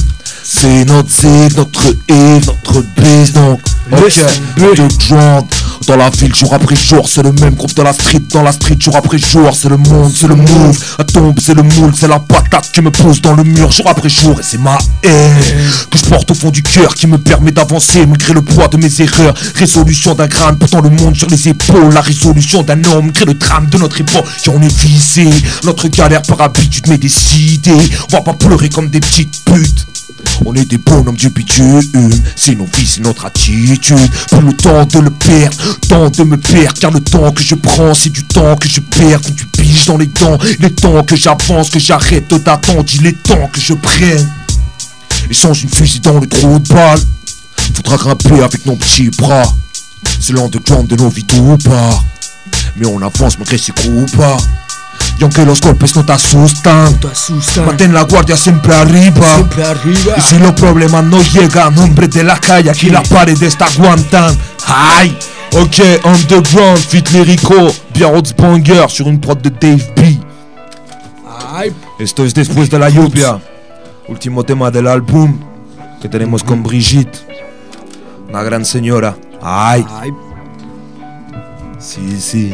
C'est notre zig, notre Yves, notre bise donc. Ok, underground. Dans la ville jour après jour, c'est le même groupe dans la street jour après jour, c'est le monde, c'est le move, la tombe, c'est le moule, c'est la patate qui me pose dans le mur jour après jour, et c'est ma haine que je porte au fond du cœur qui me permet d'avancer malgré le poids de mes erreurs. Résolution d'un crâne portant le monde sur les épaules, la résolution d'un homme crée le drame de notre époque. Et on est visé, notre galère par habitude mais décidé, on va pas pleurer comme des petites putes. On est des bonhommes du bitume, c'est nos vies, c'est notre attitude. Plus le temps de le perdre, temps de me perdre. Car le temps que je prends, c'est du temps que je perds. Quand tu piges dans les dents, les temps que j'avance, que j'arrête d'attendre. Il est temps que je prenne et change une fusée dans le trou de balle. Faudra grimper avec nos petits bras. C'est l'underground de nos vies tout part. Mais on avance malgré ces coups bas. Y aunque los golpes no te asustan, mantén la guardia siempre arriba. Y si los problemas no llegan, hombres de la calle, aquí las paredes te aguantan. Aïe. Ok, underground, fit lyrico, bien Banger sur une prod de Dave B. Esto es después de la lluvia, último tema del álbum que tenemos con Brigitte, una gran señora. Ay. Sí, sí.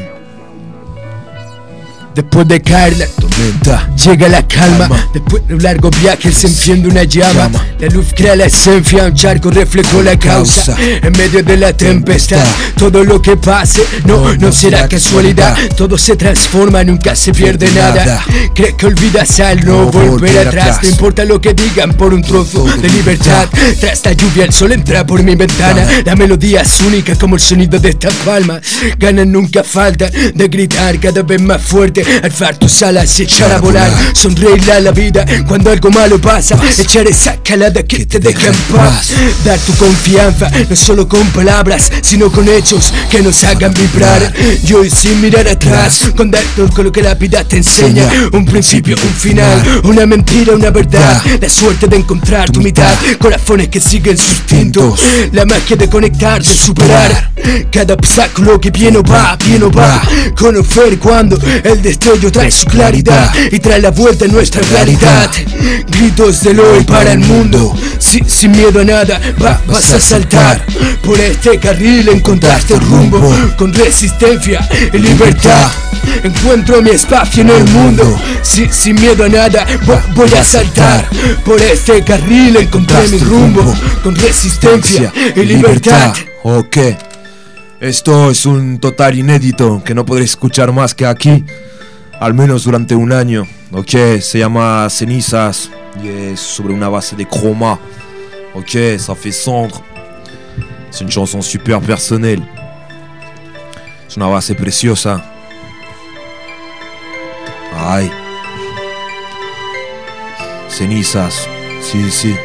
Después de caer la tormenta, llega la calma. Después de un largo viaje se enciende una llama. La luz crea la esencia, un charco reflejó la causa. En medio de la tempestad, todo lo que pase no será casualidad. Todo se transforma, nunca se pierde nada. Crees que olvidas al no volver atrás. No importa lo que digan por un trozo de libertad. Tras la lluvia el sol entra por mi ventana. La melodía es única como el sonido de estas palmas. Ganas nunca falta de gritar cada vez más fuerte. Alzar tus alas y echar a volar. Sonreírle a la vida cuando algo malo pasa. Echar esa calada que te deja en paz. Dar tu confianza, no solo con palabras, sino con hechos que nos hagan vibrar. Y hoy sin mirar atrás, con dar todo lo que la vida te enseña. Un principio, un final, una mentira, una verdad. La suerte de encontrar tu mitad. Corazones que siguen su instinto. La magia de conectar, de superar cada obstáculo que viene o va. Conocer cuando el destello trae su claridad y trae la vuelta a nuestra realidad. Gritos del hoy para el mundo, sin miedo a nada, vas a saltar. Por este carril encontraste el rumbo, con resistencia y libertad. Encuentro mi espacio en el mundo, sin miedo a nada, voy a saltar. Por este carril encontré mi rumbo, con resistencia y libertad. Ok, esto es un total inédito que no podré escuchar más que aquí, al menos durante un año. Ok, se llama Cenizas y es sobre una base de chroma. Ok, ça fait cendre. C'est une chanson super personnelle. Es una base preciosa. Ay. Cenizas, sí.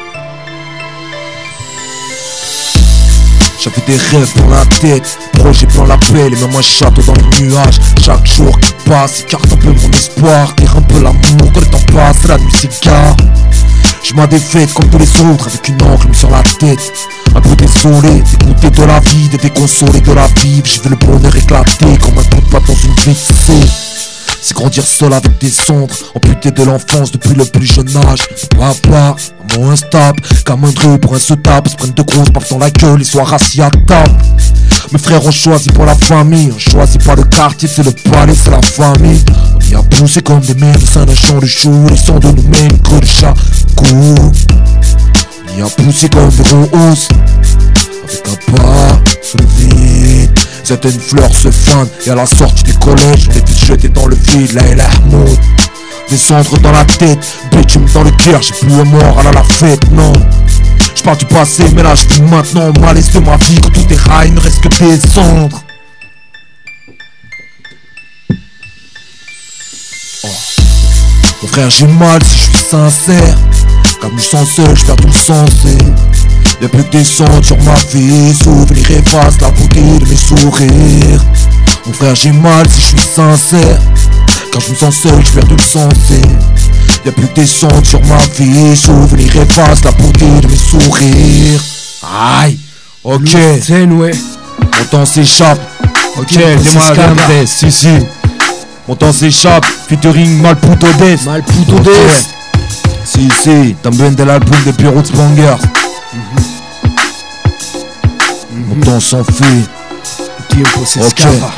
J'avais des rêves dans la tête, projet plein la pelle et même un château dans les nuages. Chaque jour qui passe écarte un peu mon espoir, tire un peu l'amour quand le temps passe, la nuit s'égare. Je m'en défaite comme tous les autres avec une encre sur la tête. Un peu désolé, dégoûté de la vie, de déconsolé de la vie. J'ai vu le bonheur éclater comme un trou de patte dans une vaisselle. C'est grandir seul avec des cendres, amputé de l'enfance depuis le plus jeune âge. Papa, maman instable, comme un dreux pour un se-tape. Se prennent de grosses baffes dans la gueule et soient rassis à table. Mes frères ont choisi pour la famille, ont choisi pas le quartier, c'est le palais, c'est la famille. On y a poussé comme des mères au sein d'un champ de choux, les sons de nous-mêmes, creux de chat, court. On y a poussé comme des roses, avec un pas sur le vide. Certaines fleurs se fanent et à la sortie du collège, on était jetés dans le vide, là et là, monte. Des cendres dans la tête, bitume dans le cœur, j'ai plus le mort à la fête, non. Je parle du passé, mais là je vis maintenant au malaise de ma vie. Quand tout est rail, il ne reste que des cendres. Oh. Mon frère, j'ai mal si je suis sincère. Comme je sens seul, je perds tout le sens. Y'a plus que des cendres sur ma vie. Souvenirs effacent la beauté de mes sourires. Mon frère, j'ai mal si je suis sincère. Quand je me sens seul, je perds tout le sens. Y'a plus que des cendres sur ma vie. Souvenirs effacent la beauté de mes sourires. Aïe, ok. Mon temps s'échappe. Ok, dis-moi Grandes, si. Mon temps s'échappe. Featuring Malputo Des. Malputo Des. Sí, también del álbum de Pure Roots Bangers. Mon temps s'enfuit. El tiempo se escapa.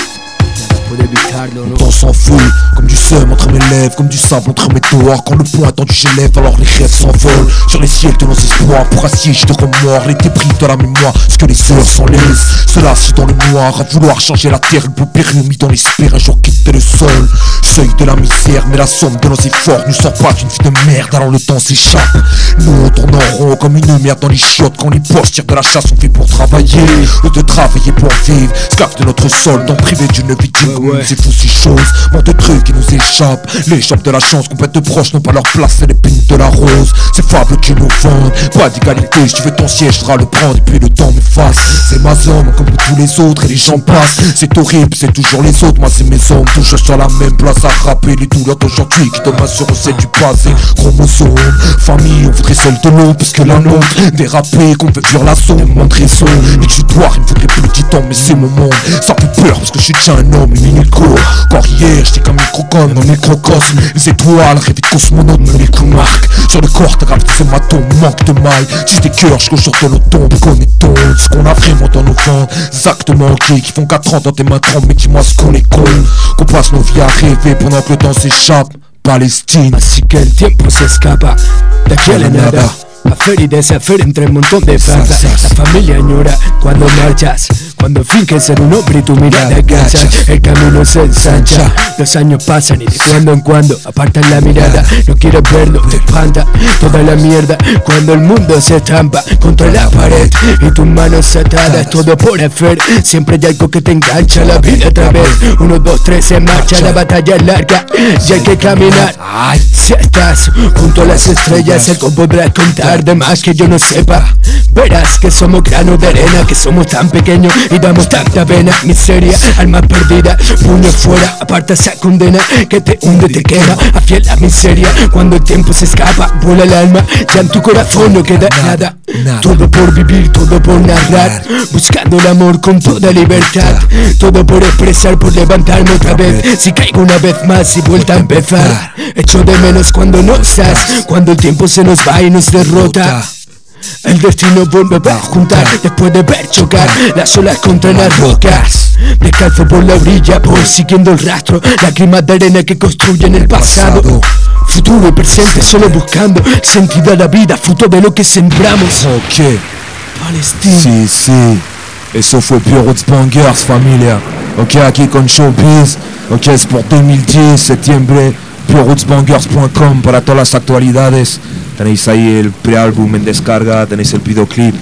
Nada puede evitarlo, Mon ¿no? temps s'enfuit, comme du seum entre mes lèvres, comme du sable entre mes doigts. Quand le point tendu j'élève, alors les rêves s'envolent sur les ciels de nos espoirs. Pour assiéger de remords, les débris de la mémoire, ce que les heures s'enlaisent. Cela c'est dans le noir, à vouloir changer la terre. Le beau péril mis dans l'espère, un jour quitter le sol. Seuil de la misère, mais la somme de nos efforts nous sort pas d'une vie de merde, alors le temps s'échappe. Nous on tourne en rond comme une merde dans les chiottes. Quand les poches tirent de la chasse, on fait pour travailler, ou de travailler pour vivre. Esclave de notre sol, d'en priver d'une vie digne commune. C'est fou ces choses, monte de trucs qui nous échappent. Les échappent de la chance, qu'on pète de proches n'ont pas leur place, c'est les pines de la rose. Ces fables qui nous vendent, pas d'égalité, si tu veux ton siège, faudra le prendre et puis le temps m'efface. C'est ma zone, comme pour tous les autres et les gens passent. C'est horrible, c'est toujours les autres, moi c'est mes hommes. Toujours sur la même place à rapper les douleurs d'aujourd'hui qui demain seront celles du passé. Chromosomes, famille, on voudrait celle de l'autre, puisque la nôtre dérapé, qu'on veut fuir l'assaut, monde raison. Et que je dois, il me faudrait plus de temps, mais c'est mon monde. Ça fait peur parce que je suis déjà un homme, une minute court. Encore hier, j'étais comme microcosme, un microcosme. Les étoiles rêvaient de cosmonautes, mais les coups marquent. Sur le corps, t'as gravé ces matons, manque de mailles. Juste des cœurs jusqu'au jour de nos tombes. Connaît-on ce qu'on a vraiment dans nos ventres? Exactement, ok, qui font 4 ans dans tes mains tremblent, mais dis-moi ce qu'on est con. Qu'on passe nos vies à rêver pendant que le temps s'échappe. Palestine, Así que el tiempo se escapa de aquí a la nada. Hacer y deshacer entre un montón de faltas. La familia añora cuando marchas, cuando finges ser un hombre y tu mirada agacha. El camino se ensancha, los años pasan y de cuando en cuando apartan la mirada. No quieres verlo, te espanta toda la mierda cuando el mundo se estampa contra la pared y tus manos atadas. Todo por hacer, siempre hay algo que te engancha la vida otra vez. 1, 2, 3 se marcha, la batalla es larga y hay que caminar. Si estás junto a las estrellas, algo podrás contar de más que yo no sepa. Verás que somos granos de arena, que somos tan pequeños y damos tanta pena. Miseria, alma perdida, puño fuera, aparta esa condena que te hunde, te quema. Hacia la miseria, cuando el tiempo se escapa, vuela el alma, ya en tu corazón no queda nada. Todo por vivir, todo por narrar, buscando el amor con toda libertad. Todo por expresar, por levantarme otra vez. Si caigo una vez más y vuelta a empezar. Echo de menos cuando no estás, cuando el tiempo se nos va y nos derrota. El destino vuelve a juntar después de ver chocar las olas contra las rocas. Descalzo por la orilla, voy siguiendo el rastro, lágrimas de arena que construyen el pasado. Futuro y presente solo buscando sentido a la vida, fruto de lo que sembramos. ok. Palestina. Sí. Eso fue Pure Roots Bangers, familia. Ok, aquí con Showbiz. Ok, es por 2010, septiembre. PureRootsBangers.com para todas las actualidades. Tenéis ahí el preálbum en descarga, tenéis el videoclip.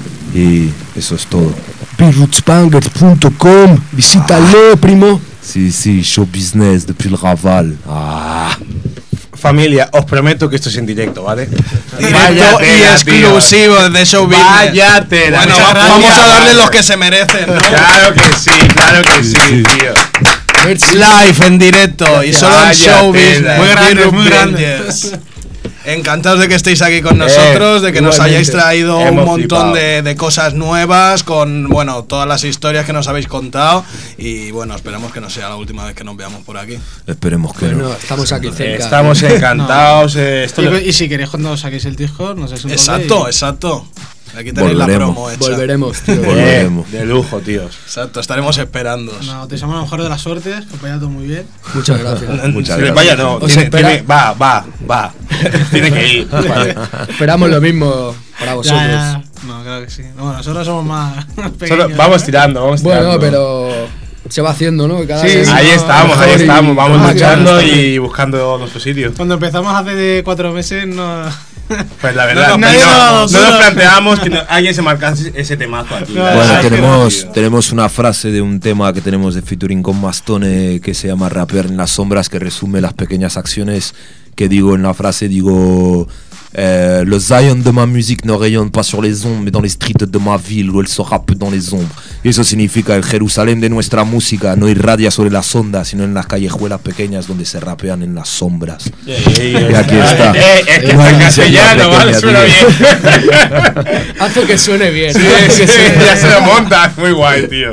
Y eso es todo. PureRootsBangers.com. Visítalo, primo. Sí, show business depuis le Raval. Familia, os prometo que esto es en directo, ¿vale? Directo y exclusivo de Show Business. Vaya tela. Bueno, Muchas vamos gracias. a darle los que se merecen, ¿no? Claro que sí, tío. Live en directo y solo en Vaya Show tela. Business. Muy grande. Bangers. Encantados de que estéis aquí con nosotros, de que nos igualmente. hayáis traído un Hemos montón flipado. de cosas nuevas, con bueno, todas las historias que nos habéis contado. Y bueno, esperamos que no sea la última vez que nos veamos por aquí. Esperemos que Bueno, no. estamos aquí cerca. Estamos encantados. Esto Y si queréis cuando saquéis el disco, nos deis un toque Exacto. Aquí tenéis la Volveremos. promo hecha. Volveremos, tío. Volveremos. de lujo, tíos. Exacto, estaremos esperando. No, te deseamos lo mejor de las suertes, que os vaya todo muy bien. Muchas gracias. Muchas Sí, gracias. Vaya, no. Os espera- Va. Tiene que ir. Vale. Esperamos lo mismo para vosotros. Ya. No, claro que sí. No, bueno, nosotros somos más Solo- pequeños. vamos tirando. Bueno, pero se va haciendo, ¿no? Cada Sí, vez sí, Ahí no, estamos. mejor y Vamos más luchando ganas y también. buscando nuestro sitio. Cuando empezamos hace 4 meses, no. Pues la verdad, No, no, no, nos planteamos que alguien se marcase ese temazo aquí. No, Bueno, Ay, tenemos una frase de un tema que tenemos de featuring con Mastone que se llama Rapear en las sombras, que resume las pequeñas acciones que digo en la frase. Digo, le Zion de ma musique ne rayonne pas sur les ondes, mais dans les streets de ma ville où elle se rappe dans les ombres. Y eso significa el Jerusalén de nuestra música no irradia sobre las ondas, sino en las callejuelas pequeñas donde se rapean en las sombras. Y aquí está. Es que está castellano, ¿vale? Suena bien. Hace que suene bien. Sí, ya se lo monta. Muy guay, tío.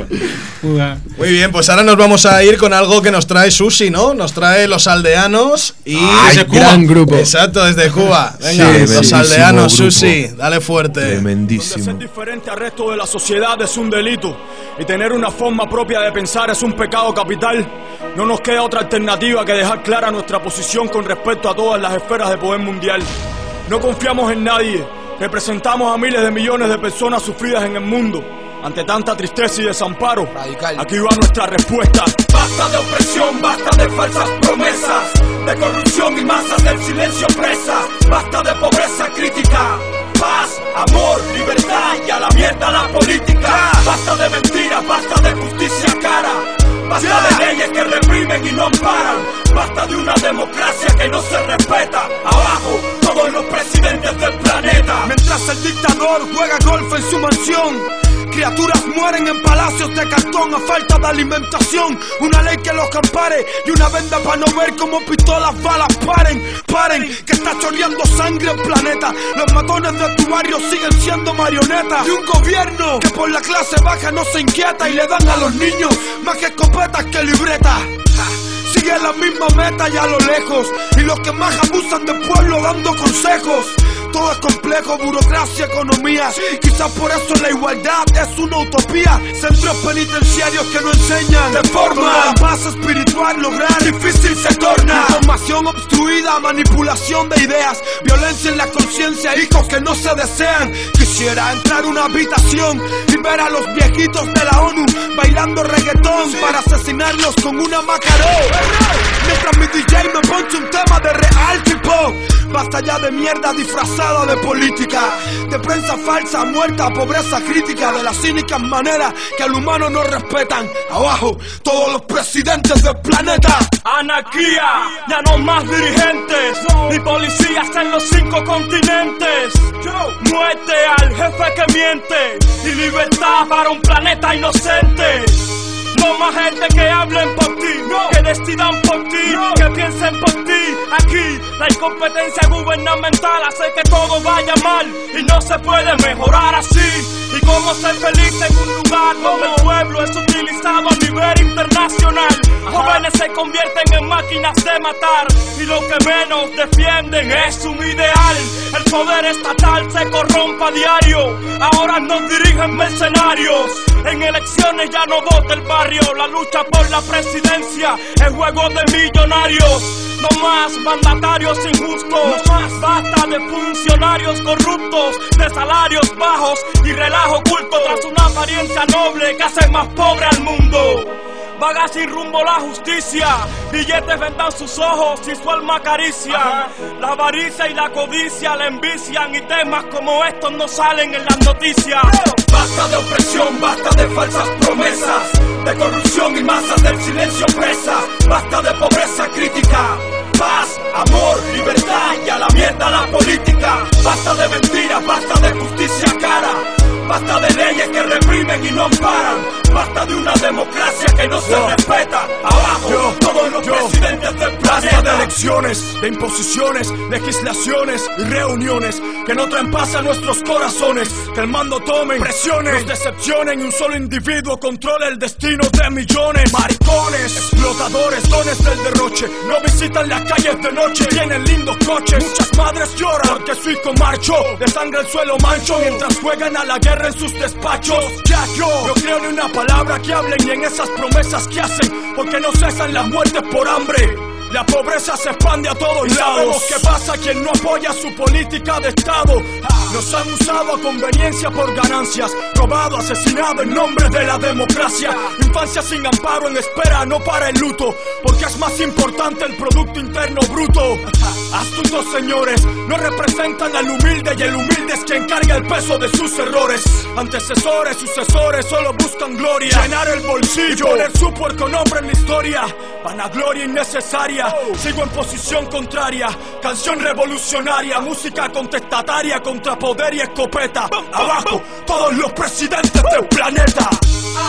Muy bien, pues ahora nos vamos a ir con algo que nos trae Susi, ¿no? Nos trae Los Aldeanos y desde Cuba. Gran grupo. Exacto, desde Cuba. Venga, Sí, Los Aldeanos, grupo. Susi, dale fuerte. Tremendísimo. Ser diferente al resto de la sociedad es un delito y tener una forma propia de pensar es un pecado capital. No nos queda otra alternativa que dejar clara nuestra posición con respecto a todas las esferas de poder mundial. No confiamos en nadie. Representamos a miles de millones de personas sufridas en el mundo. Ante tanta tristeza y desamparo, aquí va nuestra respuesta. Basta de opresión, basta de falsas promesas, de corrupción y masas del silencio presas. Basta de pobreza crítica, paz, amor, libertad y a la mierda la política. Basta de mentiras, basta de justicia cara. Basta de leyes que reprimen y no amparan. Basta de una democracia que no se respeta. Abajo, todos los presidentes del planeta. Mientras el dictador juega golf en su mansión, criaturas mueren en palacios de cartón a falta de alimentación. Una ley que los ampare y una venda para no ver cómo pistolas balas paren, que está chorreando sangre el planeta. Los matones de tu barrio siguen siendo marionetas de un gobierno que por la clase baja no se inquieta y le dan a los niños más que escopetas que libretas. Siguen la misma meta y a lo lejos, y los que más abusan del pueblo dando consejos. Todo es complejo, burocracia, economía. Quizás por eso la igualdad es una utopía. Centros penitenciarios que no enseñan de forma la paz espiritual lograr difícil se torna. Información obstruida, manipulación de ideas, violencia en la conciencia, hijos que no se desean. Quisiera entrar a una habitación y ver a los viejitos de la ONU bailando reggaetón para asesinarlos con una macarón. Mientras mi DJ me ponche un tema de real tipo. Basta ya de mierda disfrazada de política, de prensa falsa, muerta, pobreza crítica, de las cínicas maneras que al humano no respetan. Abajo, todos los presidentes del planeta. Anarquía, ya no más dirigentes, ni policías en los 5 continentes. Muerte al jefe que miente y libertad para un planeta inocente. No más gente que hablen por ti, que decidan por ti, que piensen por ti. Aquí la incompetencia gubernamental hace que todo vaya mal y no se puede mejorar así. Y cómo ser feliz en un lugar donde el pueblo es utilizado a nivel internacional. Jóvenes se convierten en máquinas de matar y lo que menos defienden es un ideal. El poder estatal se corrompe a diario, ahora nos dirigen mercenarios. En elecciones ya no vota el barrio, la lucha por la presidencia es juego de millonarios. No más mandatarios injustos, no más basta de funcionarios corruptos, de salarios bajos y relajo oculto tras una apariencia noble que hace más pobre al mundo. Vaga sin rumbo la justicia, billetes vendan sus ojos y su alma acaricia. La avaricia y la codicia le envician y temas como estos no salen en las noticias. Basta de opresión, basta de falsas promesas, de corrupción y masas del silencio presas. Basta de pobreza crítica, paz, amor, libertad y a la mierda la política. Basta de mentiras, basta de justicia cara. Basta de leyes que reprimen y no amparan. Basta de una democracia que no se respeta. Abajo, todos los presidentes del planeta. Basta de elecciones, de imposiciones, legislaciones y reuniones que no traen paz a nuestros corazones. Que el mando tomen presiones, nos decepcionen y un solo individuo controle el destino de millones. Maricones, explotadores, dones del derroche, no visitan las calles de noche, tienen lindos coches. Muchas madres lloran porque su hijo marchó, de sangre el suelo mancho mientras juegan a la guerra en sus despachos. Ya yo no creo ni una palabra que hablen ni en esas promesas que hacen, porque no cesan las muertes por hambre. La pobreza se expande a todos lados. Sabemos qué pasa a quien no apoya su política de Estado. Nos han usado a conveniencia por ganancias, robado, asesinado en nombre de la democracia. Infancia sin amparo en espera, no para el luto, porque es más importante el Producto Interno Bruto. Astutos señores, no representan al humilde y el humilde es quien carga el peso de sus errores. Antecesores, sucesores, solo buscan gloria, llenar el bolsillo y poner su puerco nombre en la historia. Vanagloria innecesaria. Sigo en posición contraria, canción revolucionaria, música contestataria contra poder y escopeta. Abajo, todos los presidentes del planeta.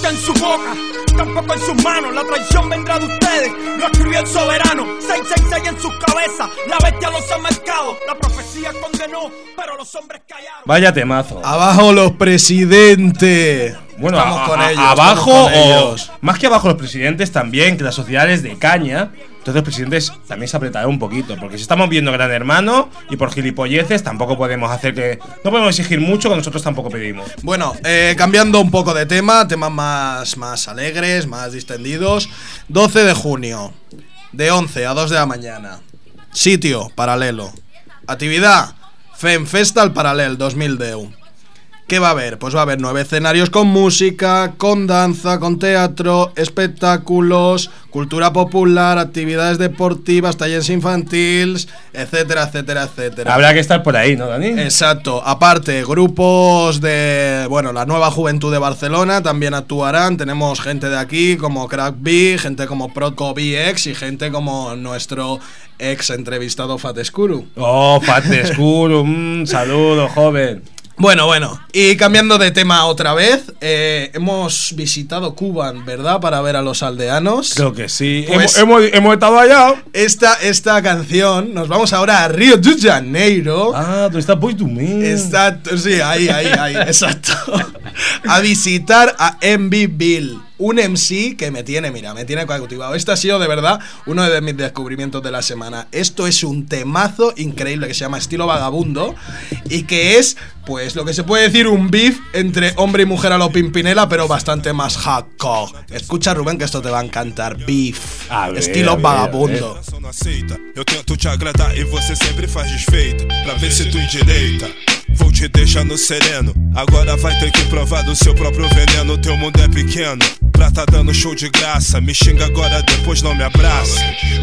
está en su boca, tampoco en sus manos. La traición vendrá de ustedes, lo escribió el soberano. 666 en sus cabezas, la bestia los ha marcado. La profecía condenó, pero los hombres callaron. Vaya temazo. Abajo los presidentes. Bueno, estamos con ellos. Abajo, estamos con ellos. Más que abajo los presidentes también, que la sociedad es de caña. Entonces los presidentes también se apretarán un poquito. Porque si estamos viendo Gran Hermano y por gilipolleces tampoco podemos hacer que… No podemos exigir mucho que nosotros tampoco pedimos. Bueno, cambiando un poco de tema, temas más alegres, más distendidos. 12 de junio, de 11 a 2 de la mañana. Sitio, Paralelo. Actividad, Femfesta al Paral·lel 2010. ¿Qué va a haber? Pues va a haber 9 escenarios con música, con danza, con teatro, espectáculos, cultura popular, actividades deportivas, talleres infantiles, etcétera, etcétera, etcétera. Habrá que estar por ahí, ¿no, Dani? Exacto. Aparte, grupos de, bueno, la Nueva Juventud de Barcelona también actuarán. Tenemos gente de aquí como Crack B, gente como Protco BX y gente como nuestro ex entrevistado Fatescuru. Oh, Fatescuru, saludo, joven. Bueno, y cambiando de tema otra vez, hemos visitado Cuba, ¿verdad? Para ver a los aldeanos. Creo que sí. Pues hemos estado allá. Esta canción, nos vamos ahora a Río de Janeiro. Ah, tú estás muy tú. Exacto, sí, ahí, exacto. A visitar a MV-Bill. Un MC que me tiene cautivado. Este ha sido de verdad uno de mis descubrimientos de la semana. Esto es un temazo increíble que se llama Estilo Vagabundo y que es, pues, lo que se puede decir un beef entre hombre y mujer a lo Pimpinela, pero bastante más hardcore. Escucha, Rubén, que esto te va a encantar. Beef, Estilo Vagabundo. Eu tento te agradar e você sempre faz desfeita pra ver se tu endireita. Vou te deixar no sereno. Agora vai ter que provar do seu próprio veneno. Teu mundo é pequeno pra tá dando show de graça. Me xinga agora, depois não me abraça.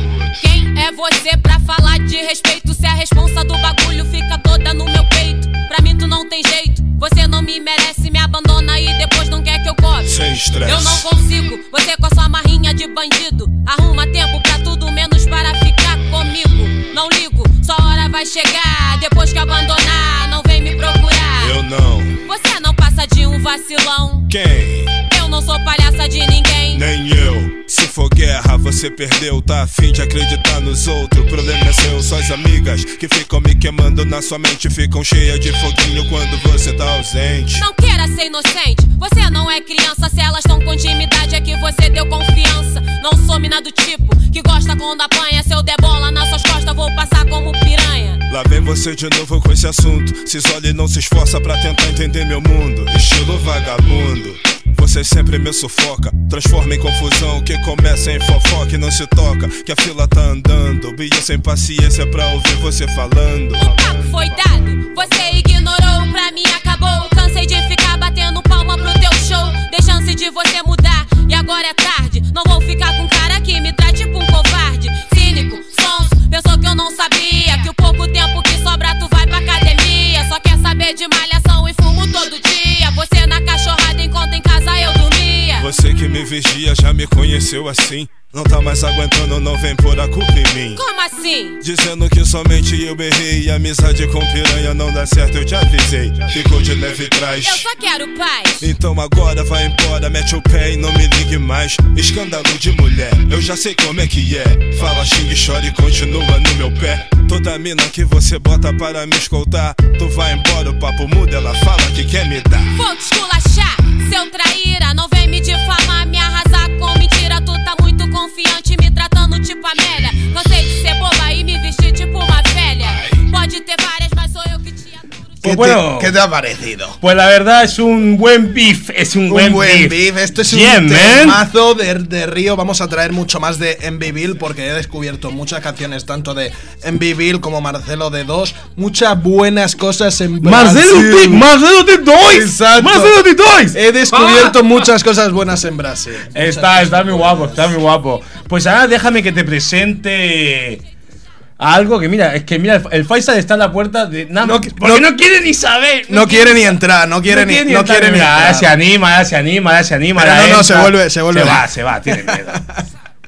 Quem é você pra falar de respeito? Se a responsa do bagulho fica toda no meu peito. Pra mim tu não tem jeito. Você não me merece, me abandona e depois não quer que eu cobre. Sem estresse. Eu não consigo, você com a sua marrinha de bandido. Arruma tempo pra tudo menos para ficar comigo. Não ligo, sua hora vai chegar. Depois que abandonar, não vem me procurar. Eu não. Você não passa de um vacilão. Quem? Eu não sou palhaça de ninguém. Nem eu. Se for guerra, você perdeu. Tá afim de acreditar nos outros. O problema é seu, suas amigas que ficam me queimando na sua mente. Ficam cheias de foguinho quando você tá ausente. Não queira ser inocente, você não é criança. Se elas estão com intimidade é que você deu confiança. Não sou mina do tipo que gosta quando apanha. Se eu der bola nas suas costas vou passar como piranha. Lá vem você de novo com esse assunto. Se isola e não se esforça pra tentar entender meu mundo. Estilo vagabundo. Você sempre me sufoca, transforma em confusão, que começa em fofoca e não se toca, que a fila tá andando, e eu sem paciência pra ouvir você falando. O papo foi dado, você ignorou, pra mim acabou. Cansei de ficar batendo palma pro teu show. Dei chance de você mudar, e agora é tarde. Não vou ficar com um cara que me traz tipo um covarde. Cínico, sonso, pensou que eu não sabia que o pouco tempo que sobra tu vai pra academia. Só quer saber de malhação e fumo todo dia. Você na cachorrada enquanto em casa eu dormia. Você que me vigia já me conheceu assim. Não tá mais aguentando, não vem pôr a culpa em mim. Como assim? Dizendo que somente eu errei e amizade com piranha não dá certo, eu te avisei. Ficou de leve trás. Eu só quero paz. Então agora vai embora, mete o pé e não me ligue mais. Escândalo de mulher, eu já sei como é que é. Fala, xingue, chora e continua no meu pé. Toda mina que você bota para me escoltar, tu vai embora, o papo muda, ela fala que quer me dar. Vou te esculachar, seu traíra. Não vem me difamar, me arrasar com mentira. Tu tá muito confiante, me tratando tipo Amélia. Cansei de ser boba e me vestir tipo uma velha. Pode ter várias, mas sou eu que te aturo. Pues bueno, ¿Qué te ha parecido? Pues la verdad es un buen beef, es un buen beef. Esto es Yeah, un man. temazo de Río. Vamos a traer mucho más de MV-Bill porque he descubierto muchas canciones tanto de MV-Bill como Marcelo D2. Muchas buenas cosas en Brasil. Marcelo D2. Exacto. Marcelo D2. He descubierto muchas cosas buenas en Brasil. Está muy guapo, está muy guapo. Pues ahora déjame que te presente algo que mira, el Faisal está en la puerta de nada, porque no quiere ni saber. No quiere ni entrar, no quiere ni entrar. Ya se anima. Pero no, se vuelve. Se va, tiene miedo.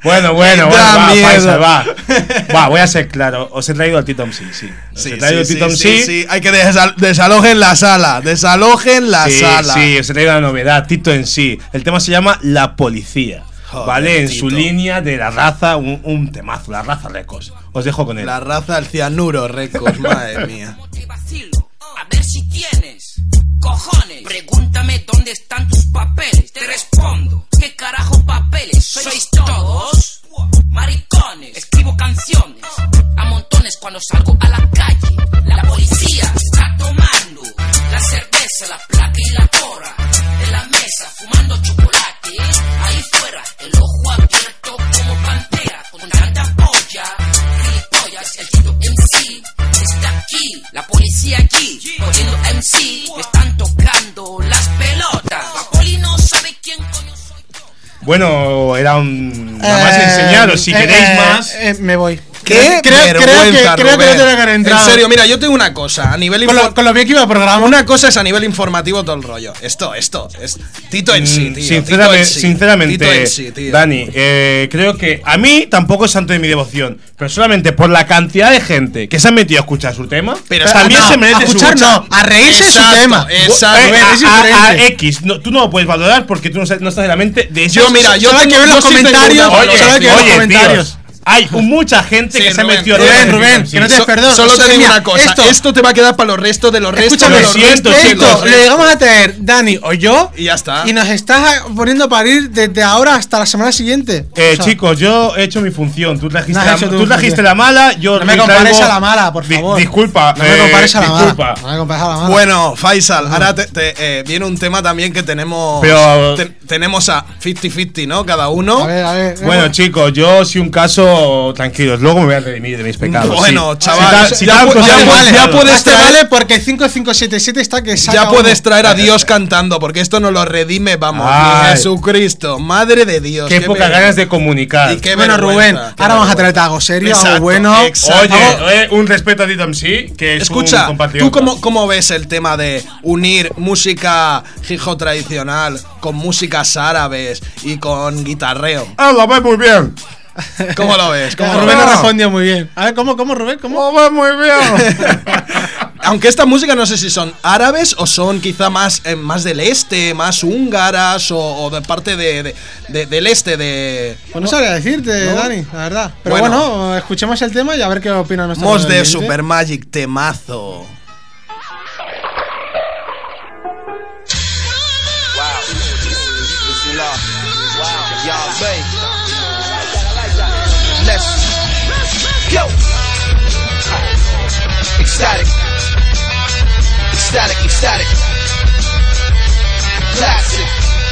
Bueno, Da va, miedo. Faisal, va, voy a ser claro. Os he traído al Tito MC, sí. Os he traído al Tito MC. Sí, hay que desalojen la sala. Desalojen la sala. Sí, os he traído una novedad, Tito MC. El tema se llama La Policía. Joder, ¿vale? En Tito. su línea de La Raza, un temazo, La Raza Records. Os dejo con él. La Raza al cianuro, Records, madre mía. Te vacilo, a ver si tienes cojones. Pregúntame dónde están tus papeles. Te respondo, ¿qué carajo papeles? ¿Sois todos maricones? Escribo canciones a montones cuando salgo a la calle. La policía está tomando la cerveza, la placa y la porra de la mesa, fumando chocolate. Ahí fuera, el ojo abierto como pantera, con tanta polla. Gilipollas, el Tito MC está aquí, la policía aquí, jodiendo MC, me están tocando las pelotas. La poli no sabe quién coño soy. Bueno, era nada más enseñaros. Si queréis más. Me voy. ¡Qué vergüenza, creo que no Rubén! tenía que haber entrado. En serio, mira, yo tengo una cosa. A nivel Con lo bien que iba el programa. Una cosa es a nivel informativo todo el rollo. Esto es Tito en sí, tío. Sinceramente, Tito en sí, tío. Dani, creo que a mí tampoco es santo de mi devoción, pero solamente por la cantidad de gente que se ha metido a escuchar su tema, Pero también no, se merece a escuchar su no, a reírse de su Exacto, tema. exacto. Es diferente. a X, tú no lo puedes valorar porque tú no estás en la mente de eso. Yo, mira, yo Solo hay que ver los comentarios. Solo hay que ver los comentarios. Hay mucha gente Sí, que se ha Rubén, metido Rubén, que no te perdón. Solo O sea, te digo mira, una cosa. Esto te va a quedar para los restos de los restos Escúchame, de los restos, esto chicos. lo llegamos a traer Dani o yo Y ya está. y nos estás poniendo a parir desde ahora hasta la semana siguiente. O sea, chicos, yo he hecho mi función. Tú trajiste, No has hecho tu tú trajiste función. la mala, yo no me hoy compares traigo- a la mala, por favor. Disculpa, No me compares a la disculpa. mala. No me compares a la mala. Bueno, Faisal, ahora viene un tema también que tenemos. Pero- tenemos a 50-50, ¿no? Cada uno. A ver. Bueno, chicos, yo si un caso, tranquilos, luego me voy a redimir de mis pecados. Bueno, sí. chaval, Si ya tal pu- cosa ya me pu- vale. ya puedes Este traer- vale porque el 5577 está que saca Ya puedes uno. traer a Dios cantando, porque esto nos lo redime, vamos. Ay. Jesucristo, madre de Dios. Qué pocas vergüenza. ganas de comunicar. Y qué Bueno, vergüenza, Rubén, qué ahora vamos a vergüenza. traerte algo serio, Exacto, algo bueno. exacto. Oye, un respeto a Tito MC, que es Escucha, un compatriota. ¿tú cómo ves el tema de unir música hip-hop tradicional con músicas árabes y con guitarreo? Lo ves muy bien. ¿Cómo lo ves? ¿Cómo lo Rubén ves? no respondió muy bien. A ver, ¿cómo, Rubén? ¿Cómo? Lo ves muy bien. Aunque esta música no sé si son árabes o son quizá más del este, más húngaras o de parte del este de... Pues no sabría decirte, ¿No? Dani, la verdad. Pero Bueno. bueno, escuchemos el tema y a ver qué opina nuestro Mos de oyente. Super Magic, temazo. Ecstatic. Classic.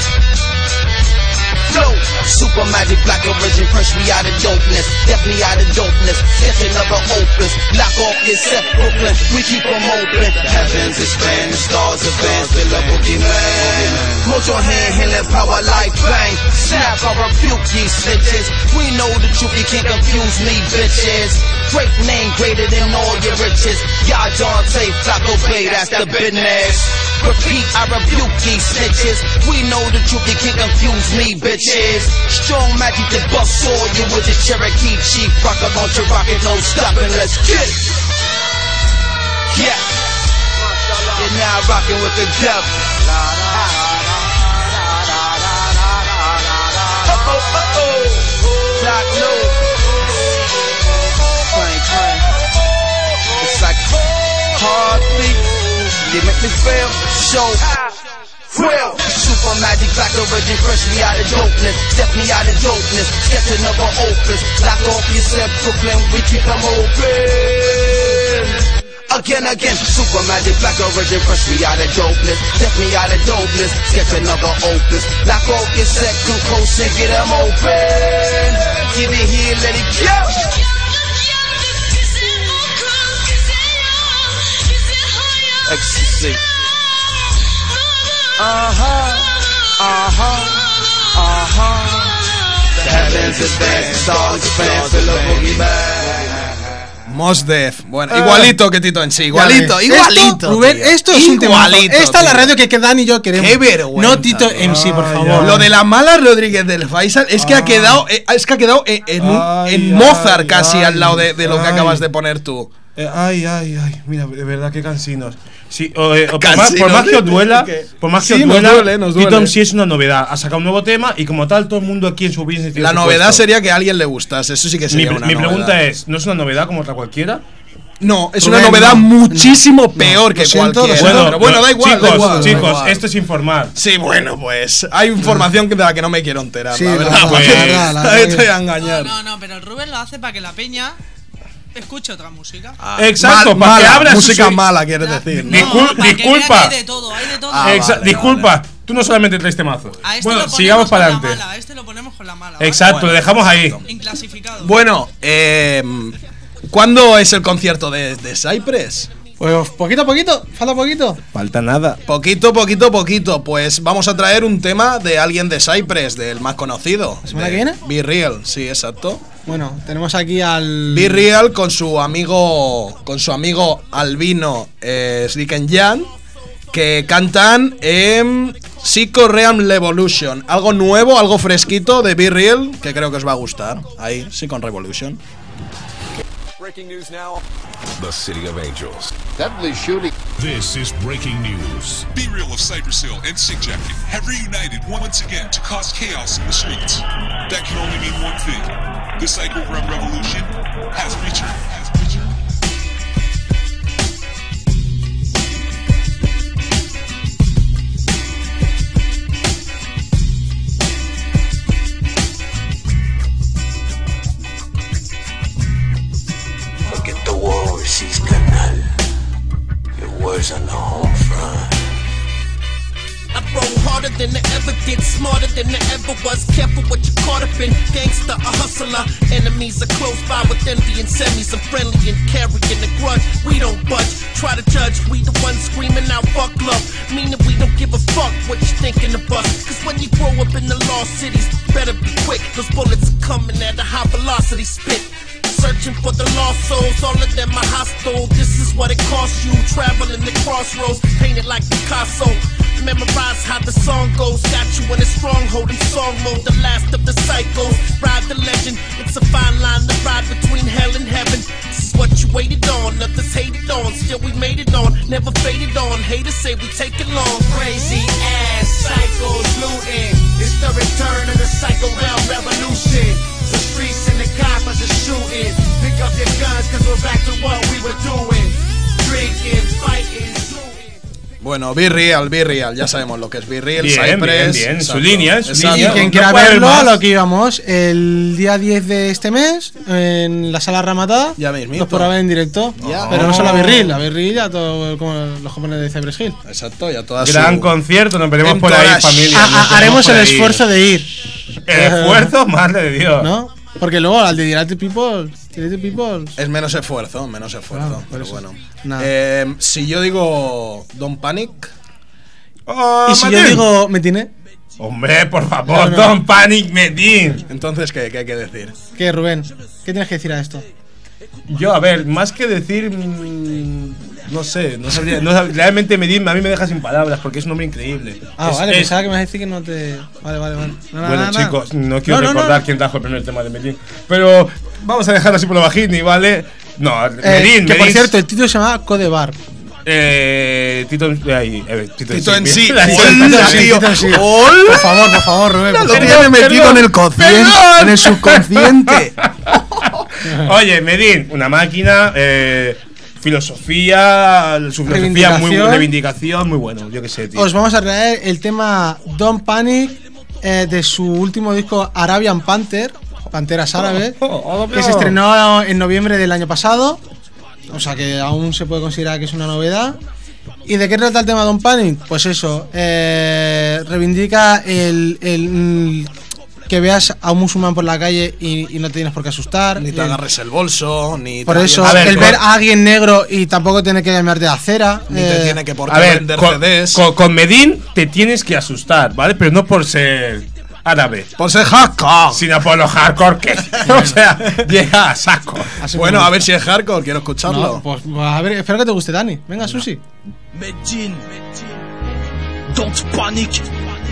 Flow. Super Magic, Black Origin, fresh me out of dopeness. Definitely out of dopeness. Sketch another opus. Lock off your set, Brooklyn. We keep them open. The heavens expand, the stars advance. Feel a boogeyman. Hold your hand, healing power like bang. Snap, I rebuke these snitches. We know the truth, you can't confuse me, bitches. Great name, greater than all your riches. Y'all Dante, Flacco Bay, that's the business. Repeat, I rebuke these snitches. We know the truth, you can't confuse me, bitches. Strong magic to bust all you with this Cherokee Chief. Rock a bunch of rocket, no stopping, let's get it. Yeah. You're now rocking with the devil. Black no. Clang. It's like heartbeat. You make me feel so real. Super Magic, Black Origin, fresh me out of dopeness. Step me out of dopeness. Sketch another opus. Lock off yourself, Brooklyn, we keep them open. Again, Super Magic, Black Origin, fresh me out of dopeness. Step me out of dopeness. Sketch another opus. Lock off yourself, come close and get them open. Give it here, let it go. Ecstasy. The heavens is vast, the stars expand, feel a boogeyman. Mos Def. Bueno, igualito que Tito en sí. Igualito. Rubén, tío. esto es un tema. Igualito, Esta es la tío. radio que Dan y yo queremos. Qué vergüenza. No Tito MC, por favor. Lo de la mala Rodríguez del Faisal es que ha quedado en Mozart casi al lado de lo que acabas de poner tú. Ay, mira, de verdad qué cansinos. Sí, por más que os duela, nos duele. Tito MC es una novedad. Ha sacado un nuevo tema y como tal todo el mundo aquí en su business tiene La su novedad puesto. sería que a alguien le gustase. Eso sí que sería una Mi novedad. pregunta es, ¿no es una novedad como otra cualquiera? No, es Rubén, una novedad no. muchísimo peor que lo siento, cualquiera. Pero bueno, da igual. Chicos, da igual, da chicos, igual. esto es informar. Sí, bueno, pues hay información de la que no me quiero enterar, Sí, la la verdad. verdad, porque la verdad te que- voy a engañar. No, pero el Rubén lo hace para que la peña escuche otra música. Exacto, para que mala, abra música su- mala, quieres decir. ¿no? Para que disculpa. vea que hay de todo, hay de todo. Vale, disculpa, tú no solamente traes temazos. A este Bueno, lo ponemos sigamos con para la adelante. mala, a este lo ponemos con la mala. ¿vale? Exacto, lo dejamos ahí. Inclasificado. Bueno, ¿cuándo es el concierto de Cypress? Pues poquito a poquito, falta poquito. Falta nada. Poquito. Pues vamos a traer un tema de alguien de Cypress, del más conocido. ¿La semana de que viene? Be Real, sí, exacto. Bueno, tenemos aquí al. Be Real con su amigo albino Slick and Jan, que cantan Psycho Realm Revolution. Algo nuevo, algo fresquito de Be Real, que creo que os va a gustar. Ahí, Psycho Revolution. Breaking news now. The City of Angels. Deadly shooting. This is breaking news. Be Real of Cypress Hill and Sick Jacket have reunited once again to cause chaos in the streets. That can only mean one thing. The Psycho Revolution has returned. Forget the war overseas, carnal. Your war's on the home front. I roll harder than I ever did, smarter than I ever was. Careful what you caught up in. Gangster, a hustler. Enemies are close by with envy and semis. I'm friendly and carrying the grudge. We don't budge. Try to judge. We the ones screaming out fuck love. Meaning we don't give a fuck what you thinking of us. Cause when you grow up in the lost cities, better be quick. Those bullets are coming at a high velocity spit. Searching for the lost souls, all of them are hostile. This is what it costs you, traveling the crossroads, painted like Picasso. Memorize how the song goes, got you in a stronghold in song mode, the last of the cycles. Ride the legend, it's a fine line to ride between hell and heaven. This is what you waited on, others hated on, still we made it on, never faded on. Haters say we take it long. Crazy ass psychos looting, it's the return of the Psycho Realm Revolution. The streets and the coppers are shooting. Pick up your guns cause we're back to what we were doing. Drinking, fighting, shooting. Bueno, Be Real, ya sabemos lo que es Be Real, Bien, Cypress. bien, exacto. su línea, su Exacto. Y línea. quien No quiera puede haber verlo, a más. lo que íbamos, el día 10 de este mes, en la sala Ramatada, Ya mismito. los podrá ver en directo. Ya. Pero no solo a Birril, a todo como los jóvenes de Cypress Hill. Exacto, ya todas Gran su- concierto, nos veremos En por ahí, todas- familia. nos veremos Haremos por el ahí. esfuerzo de ir. El esfuerzo, madre de Dios. ¿No? Porque luego al de Direct People. Es menos esfuerzo, Claro, por pero eso. bueno. Nada. Si yo digo Don't Panic, Y si yo digo Metine, Hombre, por favor, No. Don't Panic, Medin. entonces ¿qué hay que decir? ¿qué, Rubén? ¿Qué tienes que decir a esto? Yo, a ver, más que decir. No sé, no sabría. Realmente Medin a mí me deja sin palabras porque es un hombre increíble. Ah, Es- vale, es- pensaba que me ibas a decir que no te. Vale. No, Bueno, nada. chicos, no quiero No, recordar quién trajo el primer tema de Medin. Pero vamos a dejarlo así por lo bajini, ¿vale? No, Medin. Que por cierto, el título se llama Code Bar. Tito. Tito en sí. La- Hola, Sí, tío. Tito en sí. Hola. Por favor, Rubén. Lo por favor. tiene metido perdón, en el consciente, perdón. en el subconsciente. Oye, Medin, una máquina, filosofía, su filosofía muy Reivindicación. reivindicación, muy bueno, yo qué sé, tío. Os vamos a traer el tema Don't Panic de su último disco Arabian Panther, Panteras Árabes, que se estrenó en noviembre del año pasado. O sea que aún se puede considerar que es una novedad. ¿Y de qué trata el tema Don't Panic? Pues eso, reivindica el que veas a un musulmán por la calle y no te tienes por qué asustar. Ni te agarres el bolso, ni Por te eso, A ver, el con- ver a alguien negro y tampoco tiene que llamarte de acera. ni te tiene que por A qué ver, vender con, CDs. con Medin te tienes que asustar, ¿vale? Pero no por ser árabe. Por ser hardcore. Sino por lo hardcore que o sea, llega a saco. Bueno, a ver si es hardcore, quiero escucharlo. No, pues a ver, espero que te guste, Dani. Venga, Susi. Medine, don't panique.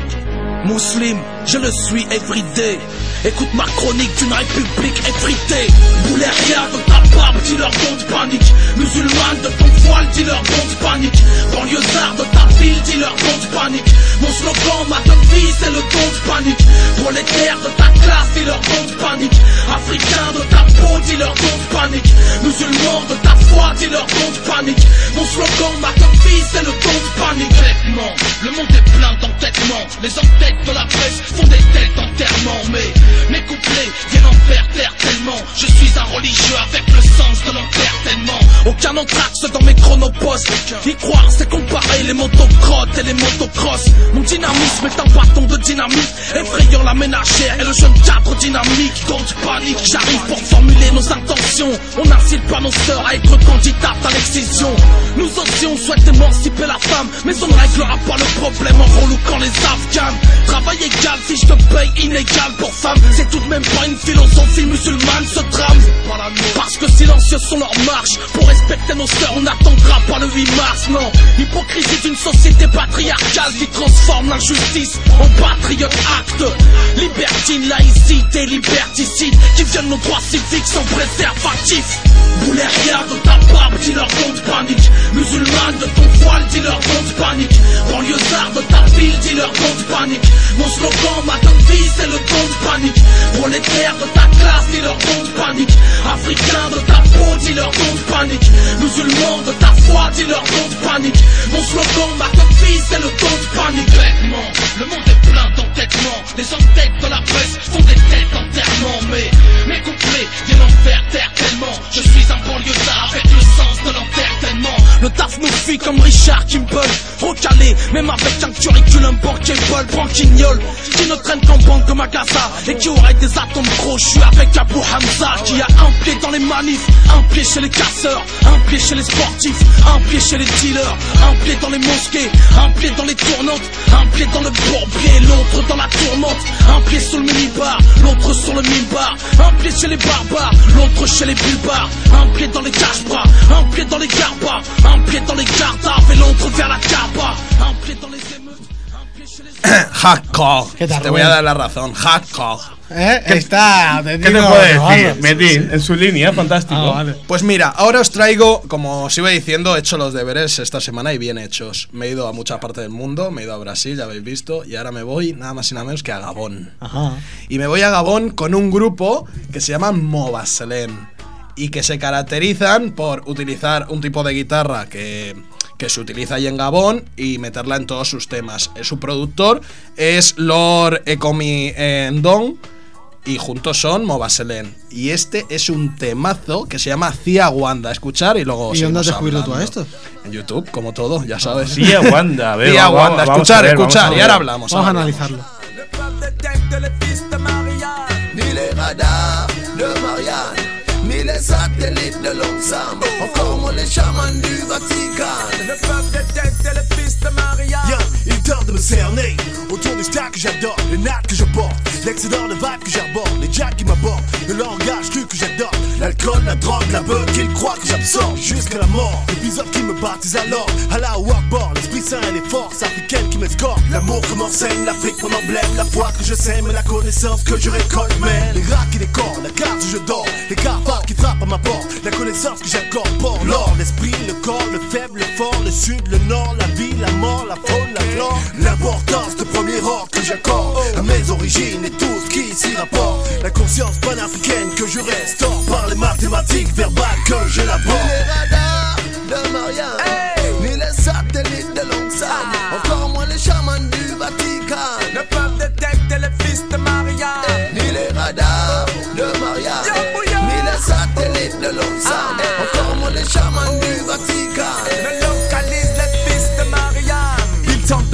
Muslim, je le suis everyday. Écoute ma chronique d'une république effritée. Voulais rien de ta barbe, dis-leur don't panique. Musulmane de ton voile, dis-leur don't panique. Banlieusard de ta ville, dis-leur don't panique. Mon slogan, ma devise, c'est le don't panique. Prolétaire de ta classe, dis-leur don't panique. Africain de ta peau, dis-leur don't panique. Musulman de ta foi, dis-leur don't panique. Mon slogan, ma devise, c'est le don't panique. Vêtements, le monde est plein d'entêtements. Les entêtes de la presse font des têtes d'enterrement. Mais mes couplets viennent en faire taire tellement. Je suis un religieux avec le sens de l'enterrement. Aucun anthrax dans mes chronopostes. Y croire c'est comparer les motocrottes et les motocross. Mon dynamisme est un bâton de dynamite, effrayant la ménagère et le jeune cadre dynamique. Don't panique, j'arrive pour formuler nos intentions. On n'incite pas nos sœurs à être candidates à l'excision. Nous aussi on souhaite émanciper la femme, mais on ne réglera pas le problème en relouquant les Afghans. Travail égal, fiche de paye inégale pour femmes. C'est tout de même pas une philosophie musulmane ce drame. Parce que silencieux sont leurs marches. Pour respecter nos sœurs on n'attendra pas le 8 mars. Non, hypocrisie d'une société patriarcale qui transforme l'injustice en patriote acte. Libertine, laïcité, liberticide qui violent nos droits civiques sans préservatif. Voulais rien de ta barbe, dis-leur don't panique. Musulmane de ton voile, dis-leur don't panique. Banlieusard de ta ville, dis-leur don't panique. Mon slogan, ma devise, c'est le don't panique. Prolétaire de ta classe, dis-leur don't panique. Africain de ta peau, dis-leur don't panique. Musulman de ta foi, dis-leur don't panique. Mon slogan, ma devise, c'est le don't panique. Vêtements, le monde est plein d'entêtements. Les entêtes de la presse font des têtes d'enterrement. Mais mes couplets viennent en faire taire tellement. Je suis un banlieusard avec le sens de l'enterrement. Le taf nous fuit comme Richard Kimball. Recalé, même avec un curriculum bankable. Branquignol, qui ne traîne qu'en banque comme à Gaza. Et qui aurait des atomes crochus avec Abu Hamza. Qui a un pied dans les manifs, un pied chez les casseurs, un pied chez les sportifs, un pied chez les dealers, un pied dans les mosquées, un pied dans les tournantes, un pied dans le bourbier, l'autre dans la tourmente, un pied sur le minibar, l'autre sur le mimbar, un pied chez les barbares, l'autre chez les bulbars, un pied dans les cache-bras, un pied dans les garbas, un pied dans les gardaves et l'autre vers la Kaaba, un pied dans les émeutes, un pied chez les... Hardcore. ¿Qué tal, Te voy a Rubén? dar la razón. Hardcore. Está. ¿Qué te puede decir? Medin, en su línea, fantástico. Vale. Pues mira, ahora os traigo, como os iba diciendo, he hecho los deberes esta semana y bien hechos. Me he ido a mucha parte del mundo, me he ido a Brasil, ya habéis visto, y ahora me voy nada más y nada menos que a Gabón. Ajá. Y me voy a Gabón con un grupo que se llama Mobaselen y que se caracterizan por utilizar un tipo de guitarra que se utiliza ahí en Gabón y meterla en todos sus temas. Su productor es Lord Ekomi Ndong y juntos son Mobaselen. Y este es un temazo que se llama Cia Wanda. Escuchar y luego ¿Y dónde has seguimos descubierto tú a hablando. esto? En YouTube, como todo, ya sabes. Cia Wanda, a ver, Cia vamos- Wanda, vamos escuchar, a ver, vamos a escuchar. Y ver. ahora hablamos. Vamos a ahora analizarlo. Ni les radars de Marianne, ni les satellites de l'Oxfam, encore moins les chamans du Vatican. Ne peuvent détecter les fils de Maria. Yo, il tente de me cerner autour du stack que j'adore, les nattes que je porte, l'excédent de vibe que j'arbore, les jacks qui m'abordent, le langage cru que j'adore, l'alcool, la drogue, la beuh qu'ils croient que j'absorbe jusqu'à la mort. L'épisode qui me baptise alors, à la walkboard, l'esprit saint et les forces africaines qui m'escortent. L'amour que m'enseigne, l'Afrique mon emblème, la foi que je sème et la connaissance que je récolte. Mais les rats qui décorent, la carte où je dors, les cafards qui frappent à ma porte, la connaissance que j'incorpore. L'or, l'esprit, le corps, le faible, le fort, le sud, le nord, la vie, la mort, la faune, la flore. L'importance de premier ordre que j'accorde à mes origines et tout ce qui s'y rapporte. La conscience panafricaine que je restaure par les mathématiques verbales que j'élabore. Ni les radars de Marianne, ni les satellites de l'Oxfam, encore moins les chamans du Vatican. Ne peuvent détecter les fils de Maria. Ni les radars de Marianne, ni les satellites de l'Oxfam, encore moins les chamans du Vatican. Ne localise les fils de Maria. Ils tentent de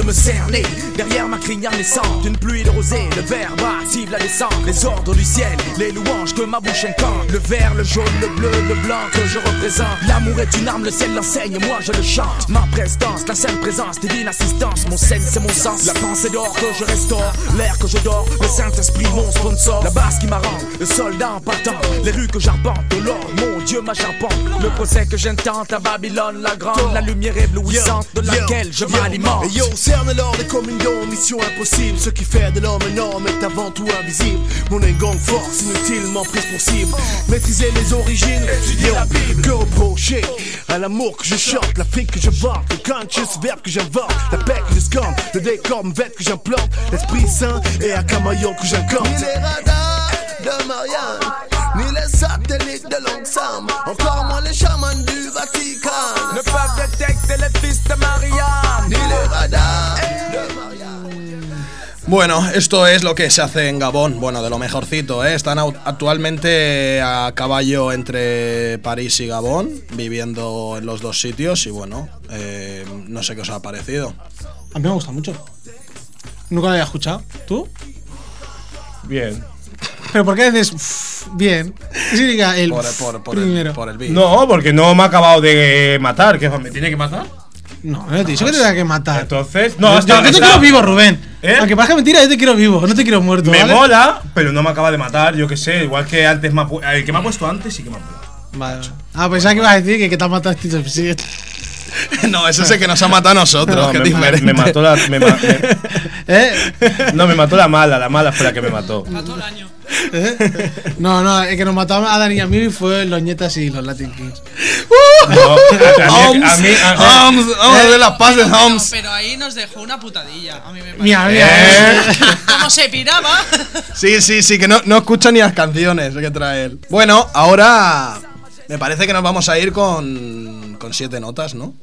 me cerner. Derrière ma crinière naissante, une pluie de rosée, le verbe active la descente. Les ordres du ciel, les louanges que ma bouche incante. Le vert, le jaune, le bleu, le blanc que je représente. L'amour est une arme, le ciel l'enseigne, moi je le chante. Ma prestance, la sainte présence, divine assistance. Mon scène c'est mon sens, la pensée d'or que je restaure. L'air que je dors, le Saint-Esprit mon sponsor. La base qui m'arrange, le soldat en partant. Les rues que j'arpente, de l'or, mon Dieu ma charpente. Le procès que j'intente à Babylone la grande. La lumière éblouissante de laquelle je m'alimente. Et yo, cerne l'ordre des communions, mission impossible. Ce qui fait de l'homme un homme est avant tout invisible. Mon ingang force, inutilement prise pour cible. Maîtriser les origines, étudier la Bible. Que reprocher à l'amour que je chante, l'Afrique que je vante, le conscious verbe que j'invente, la paix que je scande, le décor m'vête que j'implante, l'Esprit Saint et à Camaillon que j'incorte. Ni les radars de Marianne, ni les satellites de l'ensemble, encore moins les chamans du Vatican. Ne peuvent détecter les fils de Marianne, ni les radars de Marianne. Bueno, esto es lo que se hace en Gabón, bueno, de lo mejorcito, ¿eh? Están actualmente a caballo entre París y Gabón, viviendo en los dos sitios y bueno, no sé qué os ha parecido. A mí me gusta mucho. Nunca lo había escuchado. ¿Tú? Bien. ¿Pero por qué dices bien? ¿Qué significa el primero? Por el beat. No, porque no me ha acabado de matar. ¿Qué? ¿Me tiene que matar? No te he dicho que te tenga que matar. Entonces, no, yo te quiero vivo, Rubén. Aunque parezca mentira, yo te quiero vivo, no te quiero muerto. Me mola, pero no me acaba de matar, yo qué sé. Igual que antes el que me ha puesto antes sí que me ha matado. Vale. Pensaba que ibas a decir que te has matado a ti. No, ese es el que nos ha matado a nosotros, no, que es diferente. Me mató la. No, me mató la mala fue la que me mató. Mató el año. No, el que nos mató a Dani y a mí fue los Ñetas y los Latin Kings. Vamos a ver las pases, Homs. Pero ahí nos dejó una putadilla. A mí me parece. Mira. ¿Cómo se piraba? Sí, que no escucha ni las canciones que trae él. Bueno, ahora me parece que nos vamos a ir con 7 notas, ¿no?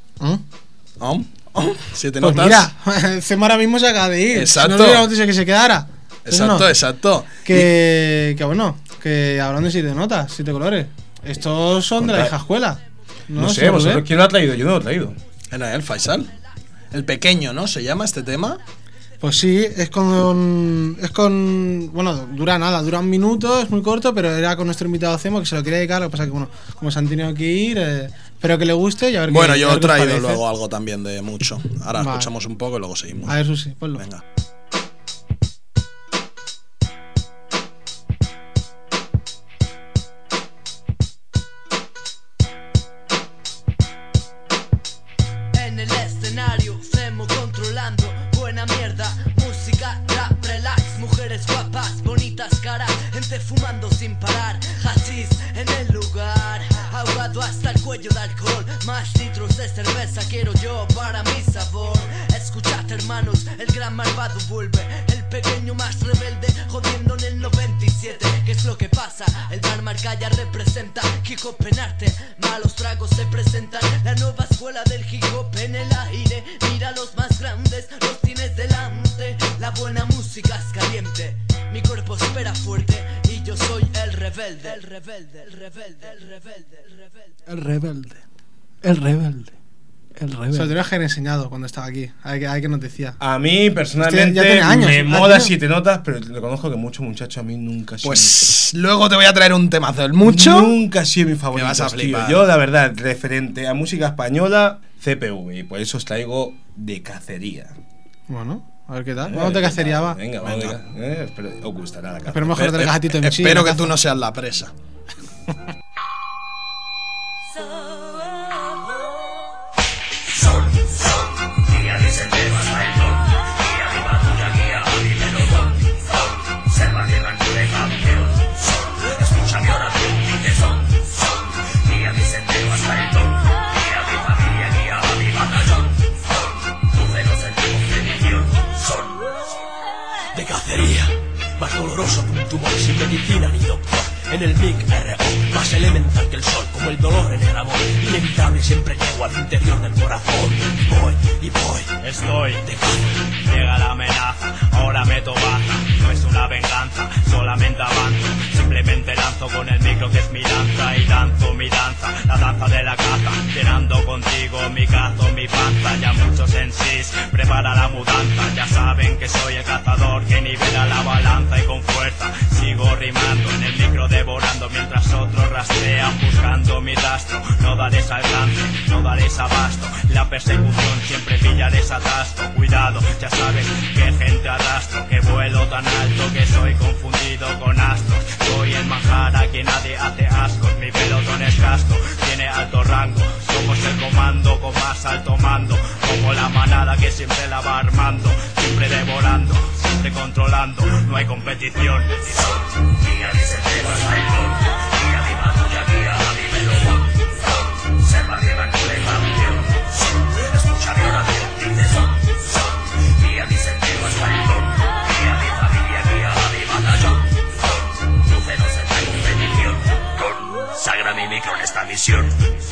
7 pues notas. Mira, Cema ahora mismo se acaba de ir. Exacto. No hubiera noticia que se quedara. Exacto. Que bueno, que hablando de 7 notas, 7 colores. Estos son de la vieja escuela. No sé, vosotros quién lo ha traído, yo no lo he traído. Era el Faisal. El pequeño, ¿no? ¿Se llama este tema? Pues sí, es con bueno, dura un minuto, es muy corto, pero era con nuestro invitado Cemo, que se lo quería dedicar. Lo que pasa es que bueno, como se han tenido que ir, espero que le guste y a ver bueno, qué, yo he traído parece. luego algo también de mucho. Ahora escuchamos un poco y luego seguimos. A ver, Susi, ponlo. Venga. En el escenario, Cemo controlando, buena mierda, música, rap, relax, mujeres guapas, bonitas caras, gente fumando sin parar, hachís en el lugar, ahogado hasta el cuello de alcohol, más litros de cerveza quiero yo para mi sabor. Escuchad hermanos, el gran malvado vuelve, el pequeño más rebelde, jodiendo en el 97. ¿Qué es lo que pasa? El bar Marcaya representa hip hop en arte, malos tragos se presentan, la nueva escuela del hip hop en el aire. Mira los más grandes, los tienes delante, la buena música es caliente, mi cuerpo espera fuerte y yo soy el rebelde. El rebelde, el rebelde, el rebelde, el rebelde. El rebelde, el rebelde. El rebelde. Se lo tenías que haber enseñado cuando estaba aquí. A ver qué nos decía. A mí, personalmente, me mola 7 notas, pero reconozco que mucho muchacho a mí nunca ha sido. Pues luego te voy a traer un temazo del mucho. Nunca ha sido mi favorito. Vas a flipar. Yo, la verdad, referente a música española, CPV. Y por eso os traigo De Cacería. Bueno, a ver qué tal. Vamos de cacería, va. Venga. Espero, os gustará la cacería. Espero mejor del gatito de Espero que tú no seas la presa. Más doloroso que un tumor sin medicina ni doctor. En el mic RO, más elemental que el sol, como el dolor en el amor. Inevitable siempre llego al interior del corazón. Y voy, estoy de caza. Llega la amenaza, ahora meto baza. No es una venganza, solamente avanzo. Simplemente lanzo con el micro que es mi danza. Y danzo mi danza, la danza de la caza. Llenando contigo mi cazo, mi panza. Ya muchos MCs, prepara la mudanza. Ya saben que soy el cazador que nivela la balanza y con fuerza sigo rimando en el micro devorando mientras otros rastrean buscando mi rastro. No daréis alcance, no daréis abasto, la persecución siempre pilla desatasto. Cuidado, ya sabes que gente arrastro, que vuelo tan alto que soy confundido con astros. Soy el manjar a quien nadie hace ascos, mi pelotón es casto, tiene alto rango. Somos el comando con más alto mando, como la manada que siempre la va armando, siempre devorando, siempre controlando, no hay competición. Guía mi sendero hasta el gol, guía mi patrulla, guía a mi melodón. Observa mi rango de campeón, escucha mi oración, dice son. Guía mi sendero hasta el gol, guía a mi familia, guía a mi batallón. Luceros en la competición, consagra mi micro en esta misión.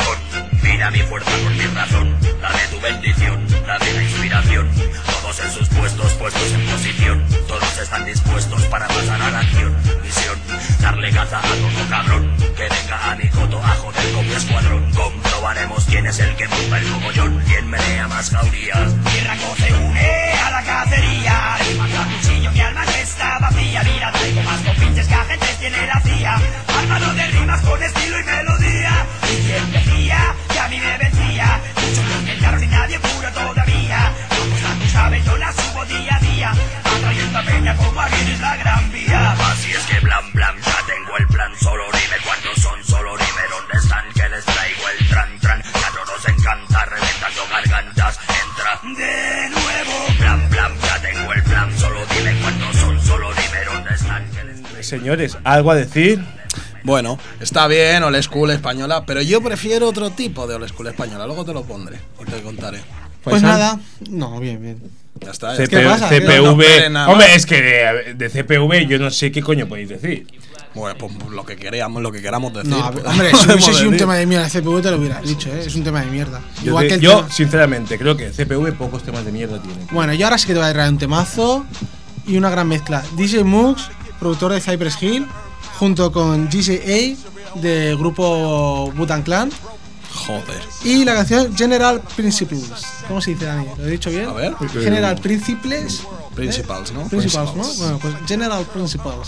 Mira mi fuerza con mi razón, dame tu bendición, dame la inspiración. Todos en sus puestos, puestos en posición. Todos están dispuestos para pasar a la acción. Misión, darle caza a todo cabrón que venga a mi coto a joder con mi escuadrón. Comprobaremos quién es el que monta el mogollón, quién melea más jaurías. Mi rango se une a la cacería, y mando a cuchillo mi alma que está vacía. Mira, traigo más compinches que agentes tiene la CIA, armado de rimas con estilo y melodía. Y quien decía que a mí me vencía, muchos lo intentaron y nadie pudo todavía. Vamos a tu sabes, yo la subo día a día, atrayendo a peña como alguien es la gran vía. Así es que blam blam, ya tengo el plan. Solo dime cuántos son, solo dime dónde están, que les traigo el tran tran. Que a todos encanta, reventando gargantas, entra de nuevo. Blam blam, ya tengo el plan. Solo dime cuántos son, solo dime dónde están, que les... Señores, ¿algo a decir? Bueno, está bien old school española, pero yo prefiero otro tipo de old school española. Luego te lo pondré y te contaré. Pues nada, no, bien. Ya está. ¿Qué pasa? CPV. Hombre, es que de CPV yo no sé qué coño podéis decir. Bueno, pues lo que queramos decir. No, pues, hombre, si hubiese sido un tema de mierda de CPV te lo hubieras dicho, ¿eh? Es un tema de mierda. Yo sinceramente, creo que CPV pocos temas de mierda tiene. Bueno, yo ahora sí que te voy a traer un temazo y una gran mezcla. DJ Mux, productor de Cypress Hill, junto con GCA del grupo Wu-Tang Clan. Joder. Y la canción General Principles. ¿Cómo se dice, Dani? ¿Lo he dicho bien? A ver. General Principles. Principals, ¿no? Principals, ¿no? Bueno, pues General Principles.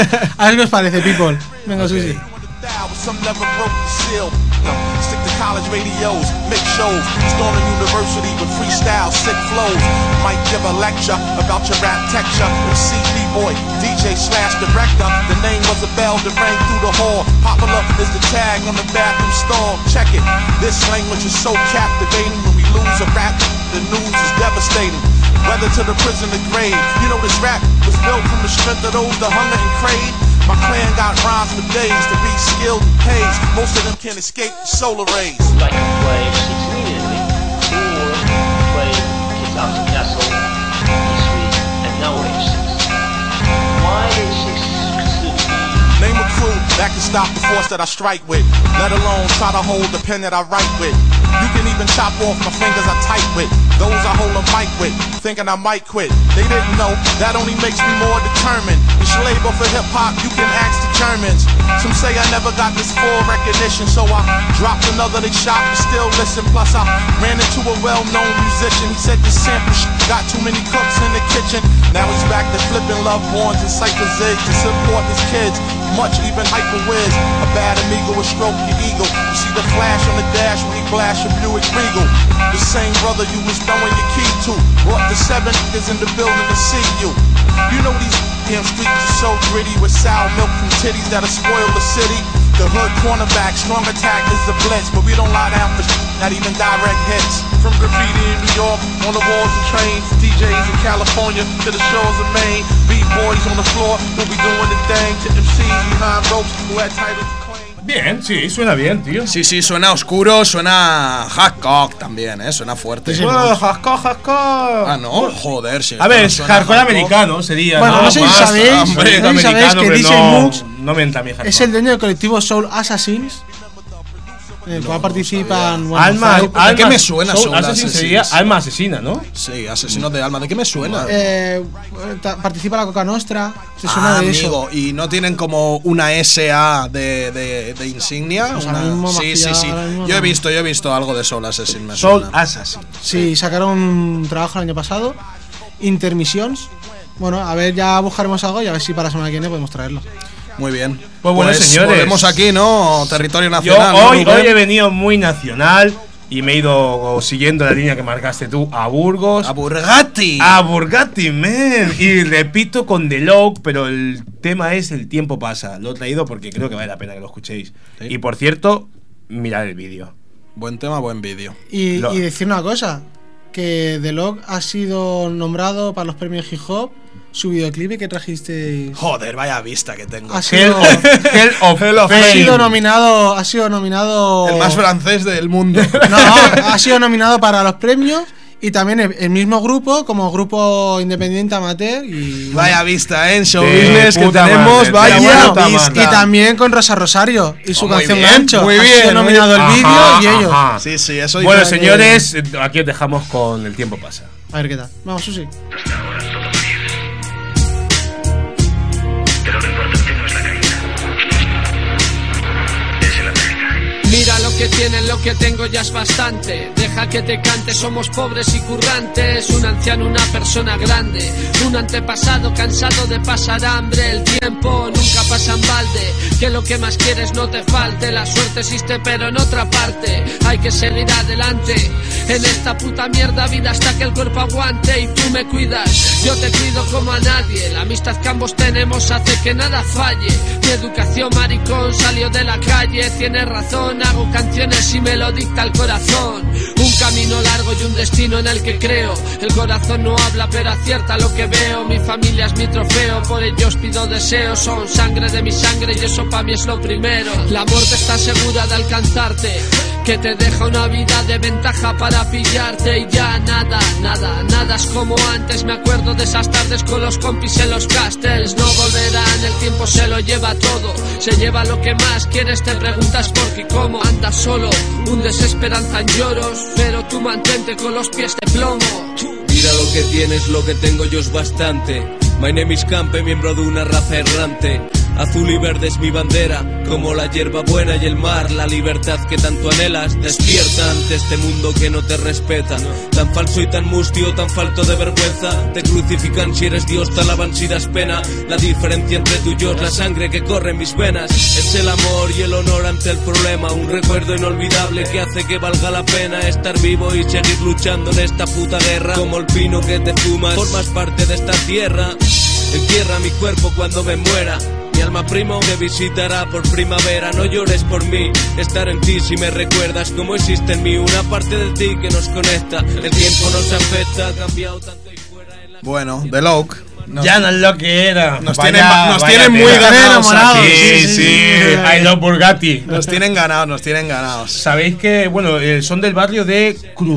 A ver qué os parece, people. Venga, Susi. Some never broke the seal. Stick to college radios, make shows. Storming university with freestyle, sick flows. Might give a lecture about your rap texture. MC B-boy, DJ/director. The name was a bell that rang through the hall. Popular is the tag on the bathroom stall. Check it. This language is so captivating. When we lose a rap, the news is devastating. Whether to the prison or grave, you know this rap was built from the strength of those that hunger and crave. My clan got rhymes for days to be skilled and pays. Most of them can't escape the solar rays. Like to play Six immediately, or play Kids Out to Castle, E-Suite, and now H6. Why H6 considered to be... Name a crew that can stop the force that I strike with, let alone try to hold the pen that I write with. You can even chop off my fingers I type with. Those I hold a mic with, thinking I might quit. They didn't know, that only makes me more determined. It's label for hip-hop, you can ask the Germans. Some say I never got this full recognition, so I dropped another, they shop and still listen. Plus I ran into a well-known musician. He said this sample got too many cooks in the kitchen. Now he's back to flipping loved ones and Cypher Zigs to support his kids. Much even hyper whiz. A bad amigo will stroke your ego. You see the flash on the dash when he flash a Buick Regal. The same brother you was throwing your key to. Brought the 7 niggas in the building to see you. You know these damn streets are so gritty with sour milk from titties that'll spoil the city. The hood cornerback, strong attack is the blitz, but we don't lie down for not even direct hits. From graffiti in New York, on the walls of trains, DJs in California to the shores of Maine. Beat boys on the floor, we'll be doing the thing to MCs behind ropes who had titles. Bien, sí, suena bien, tío. Sí, suena oscuro, suena hardcore también, suena fuerte. Sí, hardcore. Ah, no, joder, sí. A ver, es hardcore americano sería. Bueno, no sé si sabéis que DJ Mux no me entra mi hardcore. Es el dueño del colectivo Soul Assassins. En el cual participan. ¿De qué me suena Soul Assassin? Sería Alma Asesina, ¿no? Sí, Asesinos de Alma. ¿De qué me suena? Participa la Coca Nostra. Se suena de amigo. eso. ¿Y no tienen como una SA de insignia? Pues ahora mismo sí. mismo Yo he visto algo de Soul Assassin. Soul Assassin. Sí, sacaron un trabajo el año pasado. Intermissions. Bueno, a ver, ya buscaremos algo y a ver si para la semana que viene podemos traerlo. Muy bien. Pues bueno, señores, volvemos aquí, ¿no? Territorio nacional. Yo hoy he venido muy nacional y me he ido siguiendo la línea que marcaste tú a Burgos. A Burgatti. A Burgatti, man. Y repito con The Loc, pero el tema es El tiempo pasa. Lo he traído porque creo que vale la pena que lo escuchéis. Sí. Y por cierto, mirad el vídeo. Buen tema, buen vídeo. Y decir una cosa, que The Loc ha sido nombrado para los premios Hip Hop. Su videoclip que trajiste. Joder, vaya vista que tengo. Ha sido nominado. El más francés del mundo. No, ha sido nominado para los premios. Y también el mismo grupo, como grupo independiente amateur. Y vaya vista, en show business que tenemos. Vaya vista. Y también con Rosa Rosario y su canción bien, Gancho. Muy bien. Ha sido nominado el vídeo y ellos. Sí, eso. Bueno, señores, aquí os dejamos con El tiempo pasa. A ver qué tal. Vamos, Susi. Mira lo que tienes, lo que tengo ya es bastante. Deja que te cante, somos pobres y currantes. Un anciano, una persona grande. Un antepasado cansado de pasar hambre. El tiempo nunca pasa en balde. Que lo que más quieres no te falte. La suerte existe pero en otra parte. Hay que seguir adelante. En esta puta mierda vida hasta que el cuerpo aguante. Y tú me cuidas, yo te cuido como a nadie. La amistad que ambos tenemos hace que nada falle. Mi educación maricón salió de la calle. Tienes razón, hago canciones y me lo dicta el corazón. Un camino largo y un destino en el que creo. El corazón no habla pero acierta lo que veo. Mi familia es mi trofeo, por ellos pido deseos. Son sangre de mi sangre y eso para mí es lo primero. La muerte está segura de alcanzarte, que te deja una vida de ventaja para pillarte. Y ya nada es como antes. Me acuerdo de esas tardes con los compis en los castles. No volverán, el tiempo se lo lleva todo. Se lleva lo que más quieres, te preguntas por qué, cómo. Andas solo, hundes esperanza en lloros, pero tú mantente con los pies de plomo. Mira lo que tienes, lo que tengo yo es bastante. My name is Campe, miembro de una raza errante. Azul y verde es mi bandera, como la hierba buena y el mar. La libertad que tanto anhelas, despierta ante este mundo que no te respeta. Tan falso y tan mustio, tan falto de vergüenza. Te crucifican si eres Dios, te alaban si das pena. La diferencia entre tú y yo es la sangre que corre en mis venas. Es el amor y el honor ante el problema. Un recuerdo inolvidable que hace que valga la pena estar vivo y seguir luchando en esta puta guerra. Como el pino que te fumas, formas parte de esta tierra. Entierra mi cuerpo cuando me muera. Mi alma primo me visitará por primavera. No llores por mí, estar en ti si me recuerdas cómo existe en mí una parte de ti que nos conecta. El tiempo nos afecta, ha cambiado tanto y fuera en la... Bueno, The Loc. Ya no es lo que era. Nos tienen muy ganados aquí. Sí. I love Burgatti. Nos tienen ganados. Sabéis que, bueno, son del barrio de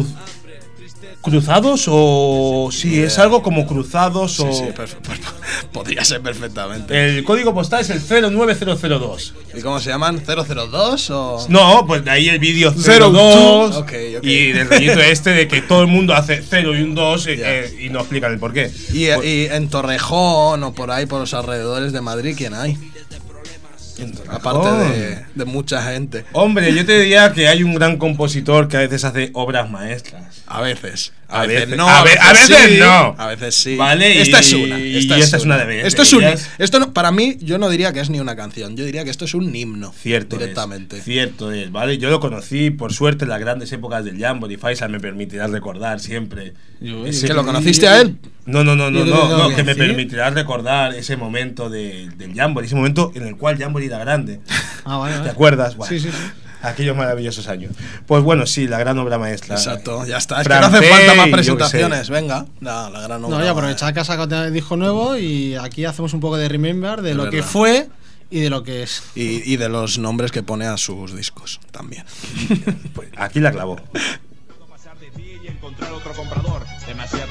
¿Cruzados o...? Sí, es algo como Cruzados o... Sí, podría ser perfectamente. El código postal es el 09002. ¿Y cómo se llaman? ¿002 o...? No, pues de ahí el vídeo 02. Okay. Y del rollito este de que todo el mundo hace 0 y un 2 y no explican el porqué. Y en Torrejón o por ahí, por los alrededores de Madrid, ¿quién hay? Aparte de mucha gente. Hombre, yo te diría que hay un gran compositor que a veces hace obras maestras. A veces no. A veces sí. Vale, esta es una. Esta es una de ellas. Esto no, para mí, yo no diría que es ni una canción. Yo diría que esto es un himno. Cierto directamente. Cierto es, ¿vale? Yo lo conocí, por suerte, en las grandes épocas del Jamboree. Faisal me permitirá recordar siempre. ¿Que lo conociste a él? No, que me permitirá recordar ese momento del Jamboree. Ese momento en el cual Jamboree era grande. Vale. ¿Te acuerdas? Bueno, sí. Aquellos maravillosos años. Pues bueno, sí, la gran obra maestra. Exacto, ya está. Es que no hacen falta más presentaciones. Venga, la gran obra. No, ya aprovechar que ha sacado el disco nuevo y aquí hacemos un poco de remember de lo que fue y de lo que es. Y de los nombres que pone a sus discos también. Pues aquí la clavó. Encontrar otro comprador, demasiada calidad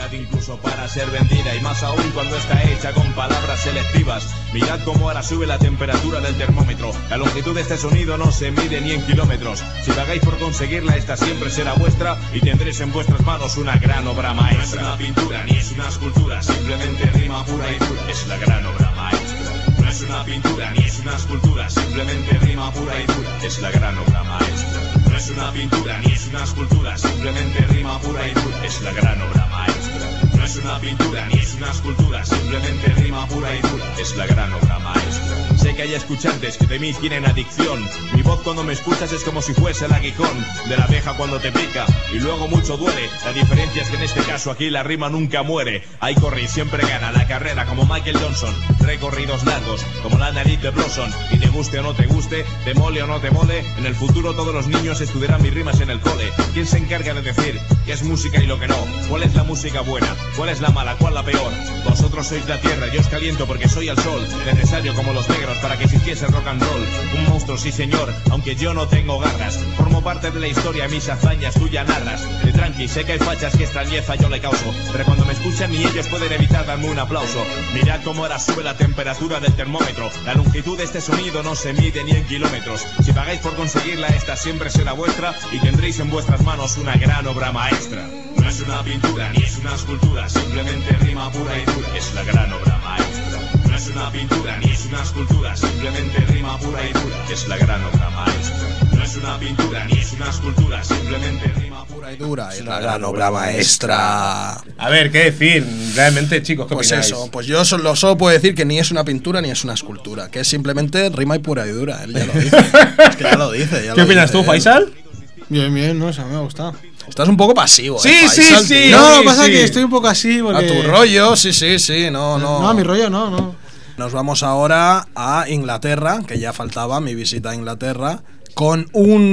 calidad incluso para ser vendida, y más aún cuando está hecha con palabras selectivas. Mirad cómo ahora sube la temperatura del termómetro. La longitud de este sonido no se mide ni en kilómetros. Si pagáis por conseguirla, esta siempre será vuestra y tendréis en vuestras manos una gran obra maestra. No es una pintura ni es una escultura, simplemente rima pura y dura. Es la gran obra maestra. No es una pintura ni es una escultura, simplemente rima pura y dura. Es la gran obra maestra. No es una pintura ni es una escultura, simplemente rima pura y dura. Es la gran obra maestra. No es una pintura ni es una escultura, simplemente rima pura y dura. Es la gran obra maestra. Sé que hay escuchantes que de mí tienen adicción. Mi voz cuando me escuchas es como si fuese el aguijón de la abeja cuando te pica y luego mucho duele. La diferencia es que en este caso aquí la rima nunca muere. Ahí corre y siempre gana la carrera como Michael Johnson. Recorridos largos como la nariz de Blossom. Y te guste o no te guste, te mole o no te mole, en el futuro todos los niños estudiarán mis rimas en el cole. ¿Quién se encarga de decir qué es música y lo que no? ¿Cuál es la música buena? ¿Cuál es la mala? ¿Cuál la peor? Vosotros sois la tierra, yo os caliento porque soy el sol. Necesario como los negros para que existiese el rock and roll. Un monstruo, sí señor, aunque yo no tengo garras. Formo parte de la historia, mis hazañas tú ya narras. De tranqui, sé que hay fachas que extrañeza yo le causo, pero cuando me escuchan ni ellos pueden evitar darme un aplauso. Mirad cómo ahora sube la temperatura del termómetro. La longitud de este sonido no se mide ni en kilómetros. Si pagáis por conseguirla, esta siempre será vuestra y tendréis en vuestras manos una gran obra maestra. No es una pintura ni es una escultura, simplemente rima pura y dura. Es la gran obra maestra. No es una pintura ni es una escultura, simplemente rima pura y dura. Es la gran obra maestra. No es una pintura ni es una escultura, simplemente rima pura y dura. Es la gran obra maestra. A ver, ¿qué decir? Realmente, chicos, ¿qué pues opináis? eso, pues yo solo puedo decir que ni es una pintura ni es una escultura, que es simplemente rima y pura y dura. Él ya lo dice. Es que ya lo dice. ¿Qué opinas tú, Faisal? Bien, no, o sea, me ha gustado. Estás un poco pasivo, Sí, Faisal, sí, tío. No, pasa que estoy un poco así porque... A tu rollo, sí, no. No, a mi rollo no. Nos vamos ahora a Inglaterra, que ya faltaba mi visita a Inglaterra, con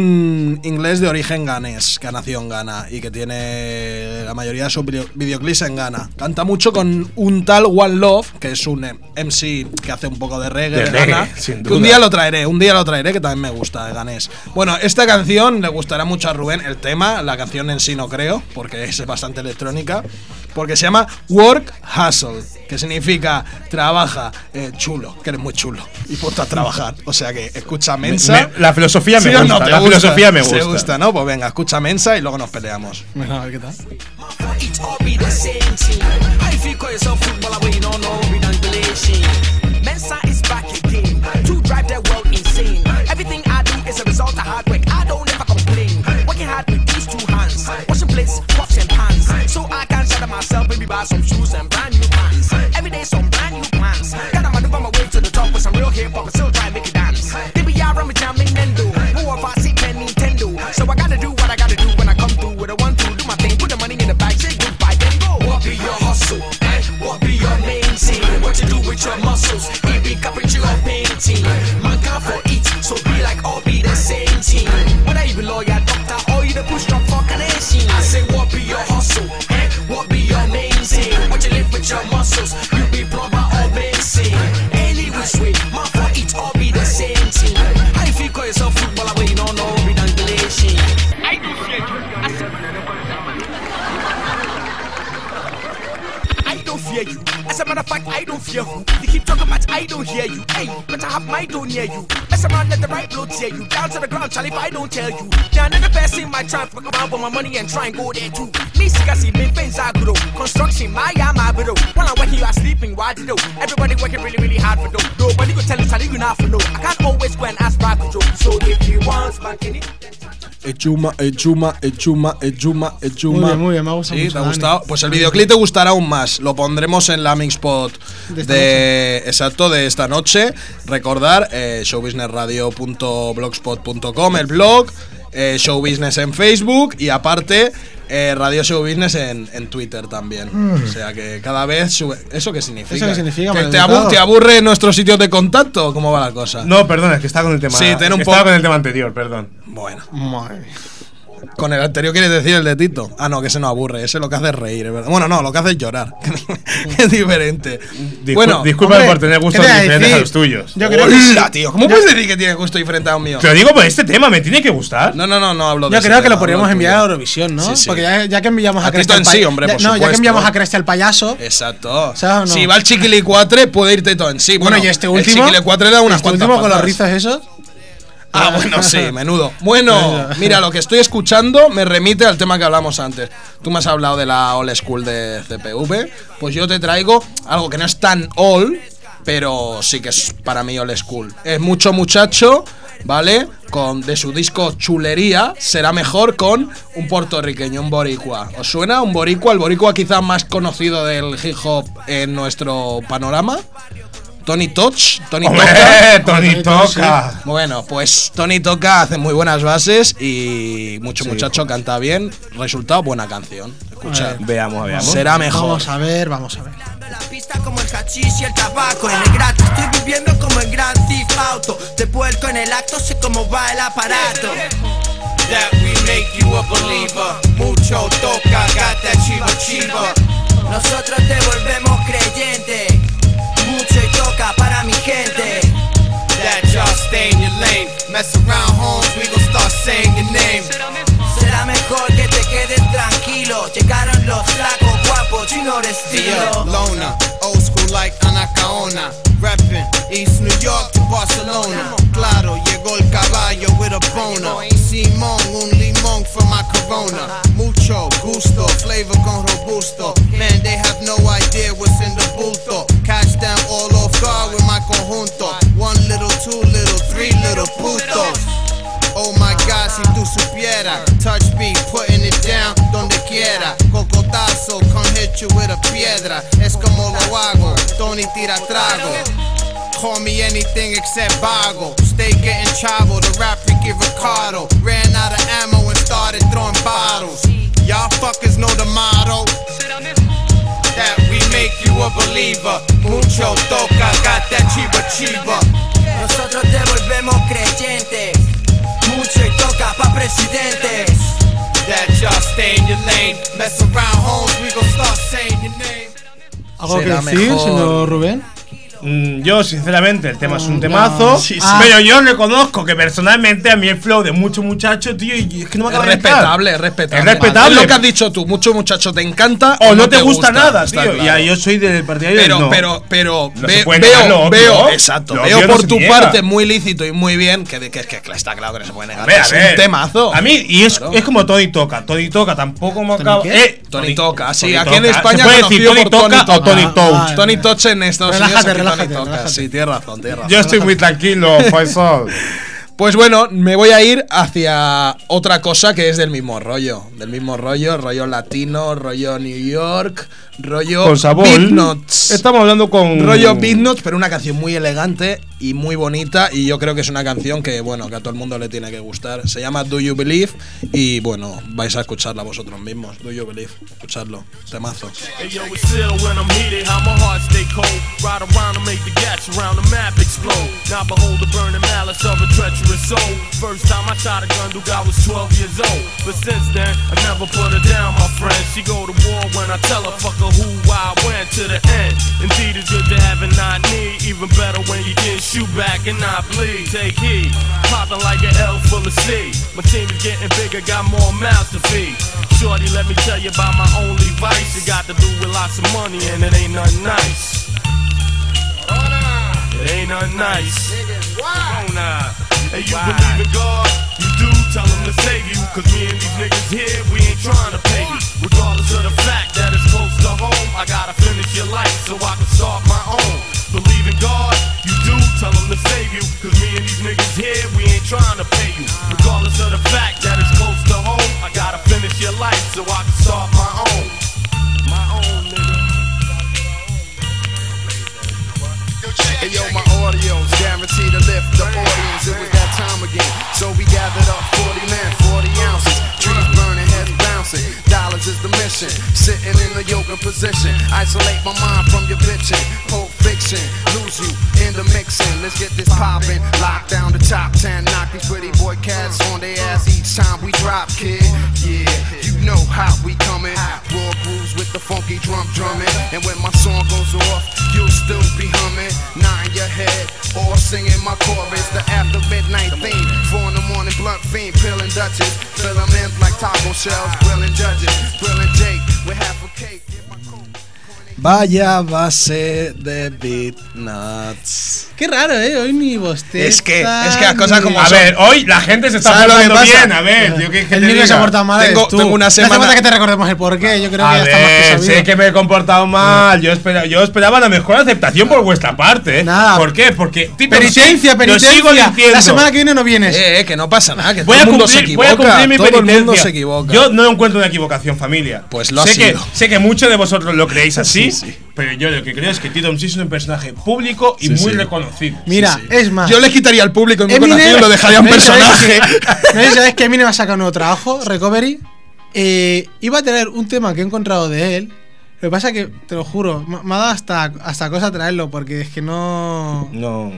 un inglés de origen ganés, que ha nacido en Ghana y que tiene la mayoría de sus videoclips en Ghana. Canta mucho con un tal One Love, que es un MC que hace un poco de reggae de Ghana. Sin Que duda. un día lo traeré, que también me gusta, de ganés. Bueno, esta canción le gustará mucho a Rubén, el tema, la canción en sí no creo, porque es bastante electrónica, porque se llama Work Hustle, que significa trabaja, chulo, que eres muy chulo, y puesto a trabajar. O sea que escucha Mensa. La filosofía me ¿Sí o gusta. no? ¿Te La gusta? filosofía me gusta. Te gusta, ¿no? Pues venga, escucha Mensa y luego nos peleamos. Bueno, a ver qué tal. It all be the same team. How you feel call yourself footballer when you don't know we done glitching? Mensa is back again to drive the world insane. Everything I do is a result of hard work. I don't ever complain. Working hard with these two hands, washing plates, pots and pans, so I can shatter myself, maybe buy some shoes and brand new pants. Every day some brand new plans. Gotta maneuver my way to the top with some real hip hop and still try and make it dance. Baby, I run with jam Nintendo. Who if I see Pen Nintendo? So I gotta do what I gotta do when I come through with a 1, 2, do my thing, put the money in the bag, say goodbye, then go. What be your hustle? What be your main thing? What you do with your muscles? It be carpentry or painting. Man can't for it, so be like all be the same team. Whether you be lawyer, doctor, or you the push drop for Canadian. I say what be your hustle? What be your main thing? What you live with your muscles? You be plumber or basic. Any which way, man for it, all be the same team. How you feel call yourself footballer when you don't know be done glitching? I do fear you. I don't fear you. As a matter of fact, I don't fear who. You keep talking about I don't hear you. Hey, better have my door near you. Mess around, let the right blow tear you down to the ground, Charlie. If I don't tell you, down in the best in my trap, fuck around with my money and try and go there too. Me see me things I grow. Construction, my bro. While I'm working, you are sleeping. Why do you know? Everybody working really hard for dough. Nobody go tell you, Charlie, you not for no. I can't always go and ask back Joe. So if you want back in it. Echuma. Muy bien, me ha gustado Sí, mucho, ¿te ha Dani. gustado? Pues el videoclip te gustará aún más. Lo pondremos en la Mixpot de esta noche. Recordar showbusinessradio.blogspot.com, el blog, Showbusiness en Facebook y aparte Radio Show Business en Twitter también. O sea que cada vez sube. ¿Eso qué significa? ¿Eso qué significa? ¿Que maleducado? te aburre nuestros sitios de contacto? ¿Cómo va la cosa? No, perdona, es que estaba con el tema. Sí, ten un estaba poco- con el tema anterior, perdón. Bueno. Madre mía. Con el anterior quieres decir el de Tito. Ah, no, que ese no aburre, ese lo que hace es reír, es verdad. Bueno, no, lo que hace es llorar. Es diferente. Bueno, disculpa por tener gustos diferentes a los tuyos. Yo creo que tío, ¿cómo puedes decir que tiene gusto diferente a un mío? Te lo digo por este tema, me tiene que gustar. No hablo de Yo ese creo que tema, lo podríamos hablo enviar a tuyo. Eurovisión, ¿no? Sí. Porque ya que enviamos a Tito Cresta en sí, hombre, por ya que supuesto. enviamos a Cresta el payaso. Exacto. ¿Sabes o no? Si va el Chiquilicuatre, puede ir Tito en sí. Bueno, y este último. El Chiquilicuatre da unas cuantas último con los patas. rizos esos. Ah, bueno, sí, menudo. Bueno, mira, lo que estoy escuchando me remite al tema que hablamos antes. Tú me has hablado de la old school de CPV, pues yo te traigo algo que no es tan old, pero sí que es para mí old school. Es Mucho Muchacho, ¿vale? De su disco Chulería, será mejor con un puertorriqueño, un boricua. ¿Os suena un boricua? El boricua quizás más conocido del hip hop en nuestro panorama. Tony Touch, Tony Toca. Tony Toca. Bueno, pues Tony Toca hace muy buenas bases y Mucho Muchacho canta bien. Resultado, buena canción. Escucha, veamos. Será mejor. Vamos a ver. La pista como el hachís y el tabaco. En el gratis estoy viviendo como en Grand Theft Auto. Te vuelco en el acto, sé cómo va el aparato. That we make you a believer. Mucho Toca, got that chiva. Nosotros te volvemos creyente. Mucho y toca para mi gente. That just stay in your lane. Mess around, homes, we gon' start saying your name. Será mejor que te quedes tranquilo. Llegaron los flacos guapos, chino de estilo. Lona, old school like Anacaona. Reppin' East New York to Barcelona. Claro, llegó el caballo with a boner. Simón, un limón for my corona. Mucho gusto, flavor con robusto. Man, they have no idea what's in the bulto. Catch them all off guard with my conjunto. 1 little, 2 little, 3 little putos. Oh my God, si tú supieras. Touch beat, putting it down donde quiera. Cocotazo, come hit you with a piedra. Es como lo hago, Tony tira trago. Call me anything except vago. Stay getting chavo, the rap Ricky Ricardo. Ran out of ammo and started throwing bottles. Y'all fuckers know the motto. That we make you a believer. Mucho Toca, got that chiva. Nosotros te volvemos creyentes. Mucho y toca pa' presidentes. That just stay in your lane. Mess around, homes, we gon' start saying your name. ¿Algo que decir, señor Rubén? Yo, sinceramente, el tema es un temazo. Pero yo reconozco que personalmente a mí el flow de Mucho Muchacho, tío, y es que no me acaba de entrar. Es respetable. Es respetable. Es lo que has dicho tú. Mucho Muchacho te encanta o no te gusta nada, tío. Claro. Y yo soy del partidario del no. Pero veo, exacto. Lo Veo obvio por no se tu niega. parte muy lícito y muy bien que está claro que no se puede negar. A Es ver, un temazo. A mí, y es como Tony Toca. Tony Toca tampoco me acaba. Tony Toca, sí. Tony Aquí en Toca. España ¿Se puede decir conocido Tony por Toca o Tony Touch? Tony Touch en Estados Unidos. Relájate. Sí, tienes razón. Yo estoy muy tranquilo, Faisal. Pues bueno, me voy a ir hacia otra cosa que es del mismo rollo. Rollo latino, rollo New York, rollo con sabor. Beat Notes. Estamos hablando con rollo Beat Notes, pero una canción muy elegante y muy bonita. Y yo creo que es una canción que, bueno, que a todo el mundo le tiene que gustar. Se llama Do You Believe. Y bueno, vais a escucharla vosotros mismos. Do You Believe, escuchadlo, temazo. Hey yo, it's ill when I'm heated, how my heart stay cold. Ride around and make the gas around the map explode. Now behold the burning malice of a treacherous soul. First time I shot a gun, dude, I was 12 years old. But since then, I never put her down, my friend. She go to war when I tell her, fuck her who, why, when, to the end. Indeed, it's good to have and not need. Even better when you can shoot back and not bleed. Take heed, popping like an L full of C. My team is getting bigger, got more mouths to feed. Shorty, let me tell you about my only vice. It got to do with lots of money and it ain't nothing nice. It ain't nothing nice. Hey, you believe in God? You do, tell him to save you. Cause me and these niggas here, we ain't trying to pay you. Regardless of the fact that it's close to home, I gotta finish your life so I can start my own. Believe in God? You do, tell him to save you. Cause me and these niggas here, we ain't trying to pay you. Regardless of the fact that it's close to home, I gotta finish your life so I can start my own. My own, nigga. Hey yo, my audio's guaranteed to lift the audience. It was that time again, so we gathered up 40 men, 40 ounces. Trees burning, heads bouncing. Dollars is the mission. Sitting in the yoga position. Isolate my mind from your bitching. Pulp fiction, lose you in the mixing. Let's get this poppin'. Lock down the top 10. Knock these pretty boy cats on their ass each time we drop, kid. Yeah, you know how we coming. Raw grooves with the funky drumming. And when my song goes off, you'll still be humming. Nod in your head or singing my chorus. The after midnight theme. 4 in the morning, blunt fiend, peeling Dutchess. Fill them in like taco shells, grilling judges. Grilling Jake with half a cake. Vaya base de Beatnuts. Qué raro, hoy ni bosteza. Es que las cosas como a son. ver, hoy la gente se está portando bien. A ver, yo que el niño se ha portado mal. Tengo una semana. No hace falta que te recordemos el porqué. Yo creo que ya está más que sabido. Sé que me he comportado mal. Yo esperaba la mejor aceptación por vuestra parte. Nada. ¿Por qué? Porque penitencia. Lo sigo diciendo. La semana que viene no vienes. Que no pasa nada. Que voy todo a el mundo cumplir, se equivoca. Voy a cumplir mi todo penitencia. El mundo se equivoca. Yo no encuentro una equivocación, familia. Pues lo ha sé sido. Sé que muchos de vosotros lo creéis así. Sí. Pero yo lo que creo es que T-Dom es un personaje público y muy reconocido. Mira, es más. Yo le quitaría al público y muy conocido y lo dejaría un personaje. ¿Sabes que Eminem ha sacado un nuevo trabajo, Recovery? Iba a tener un tema que he encontrado de él. Lo que pasa es que, te lo juro, me ha dado hasta cosa traerlo porque es que no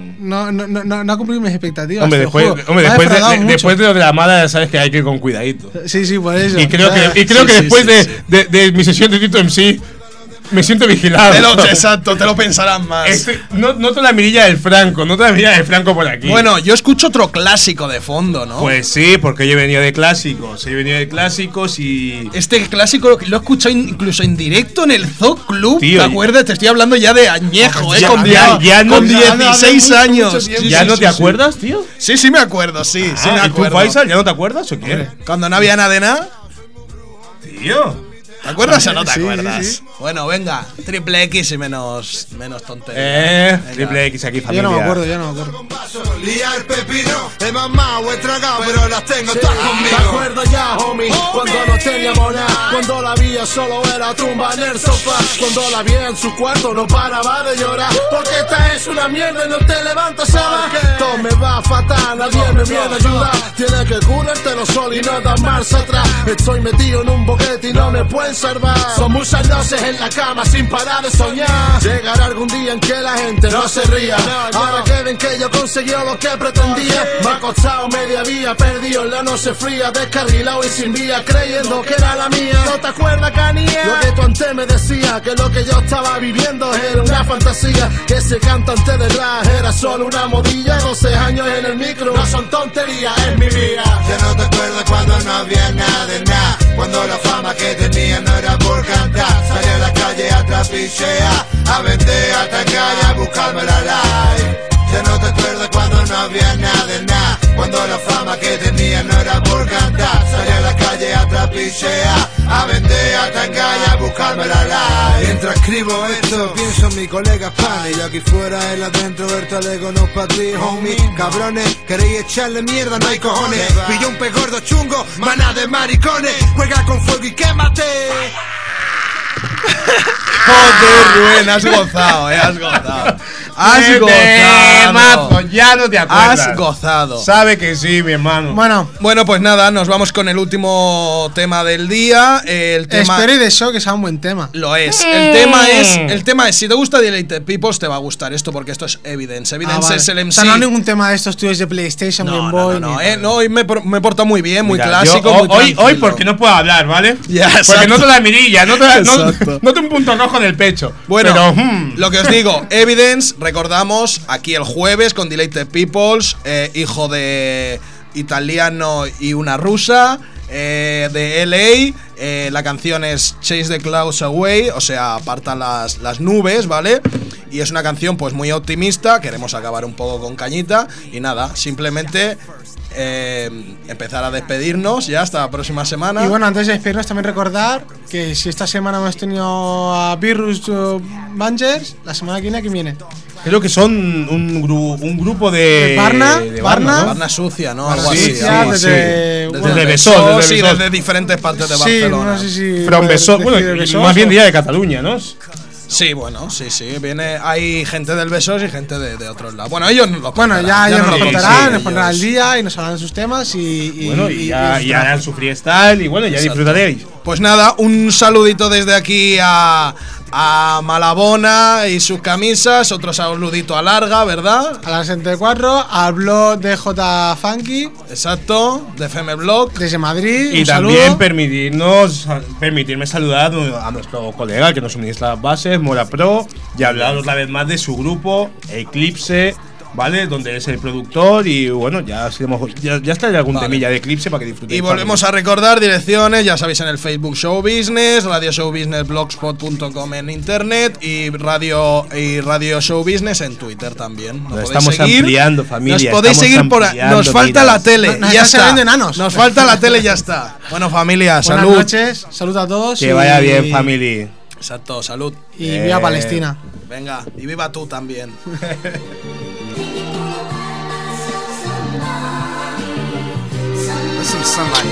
ha cumplido mis expectativas. Hombre, después de lo de la mala, sabes que hay que ir con cuidadito. Sí, por eso. Y creo que después de mi sesión de Tito MC me siento vigilado. Exacto, te lo pensarás más. Noto la mirilla del Franco, por aquí. Bueno, yo escucho otro clásico de fondo, ¿no? Pues sí, porque yo he venido de clásicos. Y. Este clásico lo he escuchado incluso en directo en el Zoo Club. Tío, ¿te acuerdas? Te estoy hablando ya de añejo, con 16 años. ¿Ya no te acuerdas, tío? Sí, me acuerdo, sí me acuerdo. ¿Y tú, Faisal, ya no te acuerdas o qué? Cuando no había nada de nada. Tío. ¿Te acuerdas o no te acuerdas? Sí. Bueno, venga, triple X y menos tontería. Triple X aquí, familia. Yo no me acuerdo. Lía el pepino, he mamado, he tragado, pero las tengo todas conmigo. Me acuerdo ya, homie, cuando no teníamos nada. Cuando la vida solo era tumba en el sofá. Cuando la vi en su cuarto no paraba de llorar. Porque esta es una mierda y no te levantas a ver. Todo me va fatal, nadie me viene a ayudar. Tienes que curártelo solo y no dar marcha atrás. Estoy metido en un boquete y no me pueden salvar. Son muchas noches en la cama sin parar de soñar. Llegará algún día en que la gente no se ría. Ahora que ven que yo conseguí lo que pretendía. Me ha costado media vía, perdido en la noche fría. Descarrilado y sin vía, creyendo que era la mía. ¿No te acuerdas, Canía? Lo que tú antes me decías, que lo que yo estaba viviendo era una fantasía. Que ese cantante de rap era solo una modilla. 12 años en el micro, no son tonterías, es mi vida. Ya no te acuerdas cuando no había nada de nada. Cuando la fama que tenía no era por cantar. Salí a la calle a trapichear, a vender, a tangar y a buscarme la live. Ya no te acuerdas cuando no había nada de nada. Cuando la fama que tenía no era por cantar. Salí a la calle a trapichear, a vender, a tangar y a buscarme la live. Mientras escribo esto, pienso en mi colega Spani. Y aquí fuera, él adentro, Bertalego, no pa' ti, homie. Cabrones, queréis echarle mierda, no hay cojones. Pilló un pez gordo chungo, maná de maricones. Juega con fuego y quémate. Joder, Rubén, has gozado, has gozado. Mazo, ya no te acuerdas. Has gozado. Sabe que sí, mi hermano. Bueno, pues nada, nos vamos con el último tema del día. El tema Espero y deseo que sea un buen tema. Lo es. El tema es si te gusta Deleted Peoples, te va a gustar esto porque esto es Evidence. Evidence es el MC. O sea, no hay ningún tema de estos tuyos de PlayStation, Game Boy. No, hoy me porta muy bien, muy Mira, clásico. Hoy porque no puedo hablar, ¿vale? Porque noto la mirilla, noto un punto rojo en el pecho. Bueno, pero, lo que os digo, Evidence, recordamos, aquí el jueves con Deleted Peoples, hijo de italiano y una rusa, de LA. La canción es Chase the Clouds Away, o sea, aparta las nubes, ¿vale? Y es una canción pues muy optimista, queremos acabar un poco con cañita. Y nada, simplemente empezar a despedirnos ya hasta la próxima semana. Y bueno, antes de despedirnos también recordar que si esta semana hemos tenido a Virus Bangers, la semana que viene creo que son un grupo de Barna sucia, ¿no? Algo así. Desde Besós. Sí, desde diferentes partes de Barcelona. No sé si From Besós, bueno, más bien diría de Cataluña, ¿no? Sí, bueno, sí. Hay gente del Besos y gente de otros lados. Bueno, ellos nos lo contarán. Bueno, ya nos lo contarán, nos pondrán al día y nos hablarán de sus temas y harán su freestyle y bueno, ya disfrutaréis. Pues nada, un saludito desde aquí a a Malabona y sus camisas, otro saludito a Larga, ¿verdad? A la 64, al blog de J Funky. Exacto, de FM Blog. Desde Madrid. Y también permitirme saludar a nuestro colega que nos suministra las bases, Mora Pro, y hablar otra vez más de su grupo, Eclipse, ¿vale? Donde es el productor y bueno, ya estaré algún temilla de Eclipse para que disfrutéis. Y volvemos a recordar direcciones, ya sabéis, en el Facebook Show Business, Radio Show Business, blogspot.com en internet y Radio Show Business en Twitter también. Nos estamos ampliando, familia. Nos podéis seguir por ahí. Nos falta la tele. Ya está. Nos falta la tele y ya está. Bueno, familia, salud. Buenas noches, salud a todos. Que vaya bien, family. Exacto, salud. Y viva Palestina. Venga, y viva tú también. Some sunlight.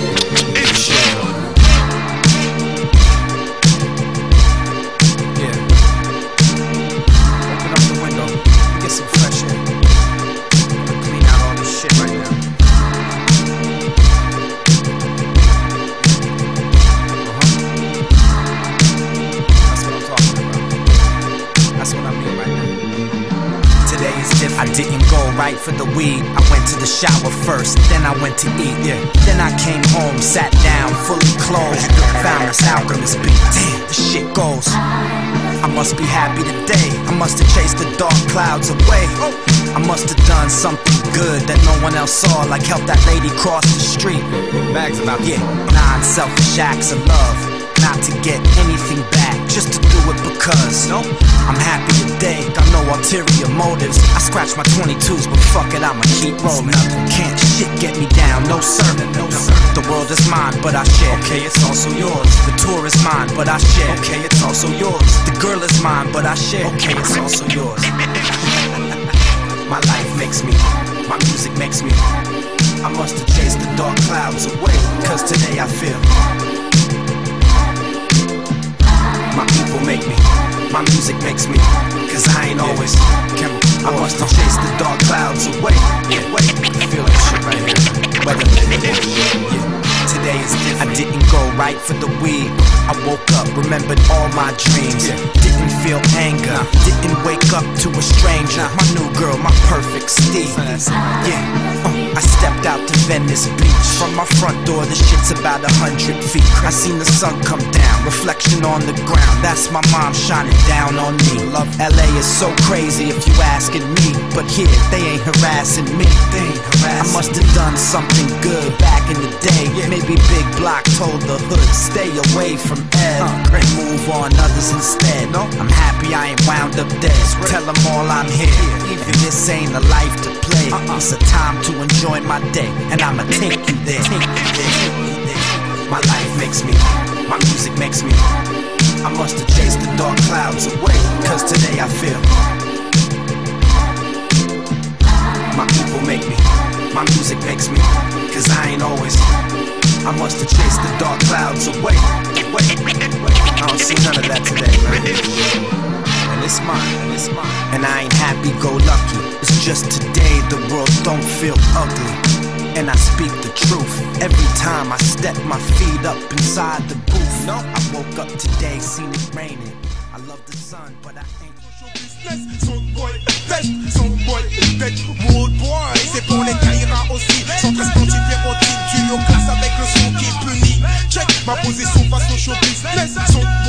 Yeah. Open up the window, get some fresh air. Clean out all this shit right now. That's what I'm talking about. That's what I mean right now. Today is different. I didn't go right for the weed. I went to the shower first, then I went to eat. Yeah. Then I came home, sat down, fully clothed. Found this Alchemist beat. Damn, the shit goes. I must be happy today. I must have chased the dark clouds away. I must have done something good that no one else saw, like help that lady cross the street. Bags about non-selfish acts of love. Not to get anything back, just to do it because I'm happy today, got no ulterior motives. I scratch my 22s, but fuck it, I'ma keep rolling. Can't shit get me down, no sir. The world is mine, but I share. Okay, it's also yours. The tour is mine, but I share. Okay, it's also yours. The girl is mine, but I share. Okay, it's also yours. My life makes me, my music makes me. I must have chased the dark clouds away, cause today I feel. My people make me, my music makes me, cause I ain't always chemical. I must have chased the dark clouds away. Yeah, feel that shit right here. Weather, today is different. I didn't go right for the weed. I woke up, remembered all my dreams. Didn't feel anger, didn't wake up to a stranger. My new girl, my perfect Steve. I stepped out to Venice Beach. From my front door, the shit's about 100 feet. I seen the sun come down, reflection on the ground. That's my mom shining down on me. Love LA is so crazy if you asking me, but here they ain't harassing me. I must have done something good back in the day. Maybe Big Block told the hood stay away from Ed. Move on others instead. I'm happy I ain't wound up dead. Tell them all I'm here. Even this ain't a life to play. It's a time to enjoy my day, and I'ma take you there. My life makes me, my music makes me. I must have chased the dark clouds away, cause today I feel. My people make me, my music makes me, cause I ain't always. I must have chased the dark clouds away. I don't see none of that today, man. And it's mine, and I ain't happy-go-lucky. It's just today the world don't feel ugly. And I speak the truth every time I step my feet up inside the booth. I woke up today, seen it raining. I love the sun, but I ain't. Wood boy, c'est pour les Kaira aussi. 113 centimes du au classe avec le son qui punit. Check ma position face au show business. Son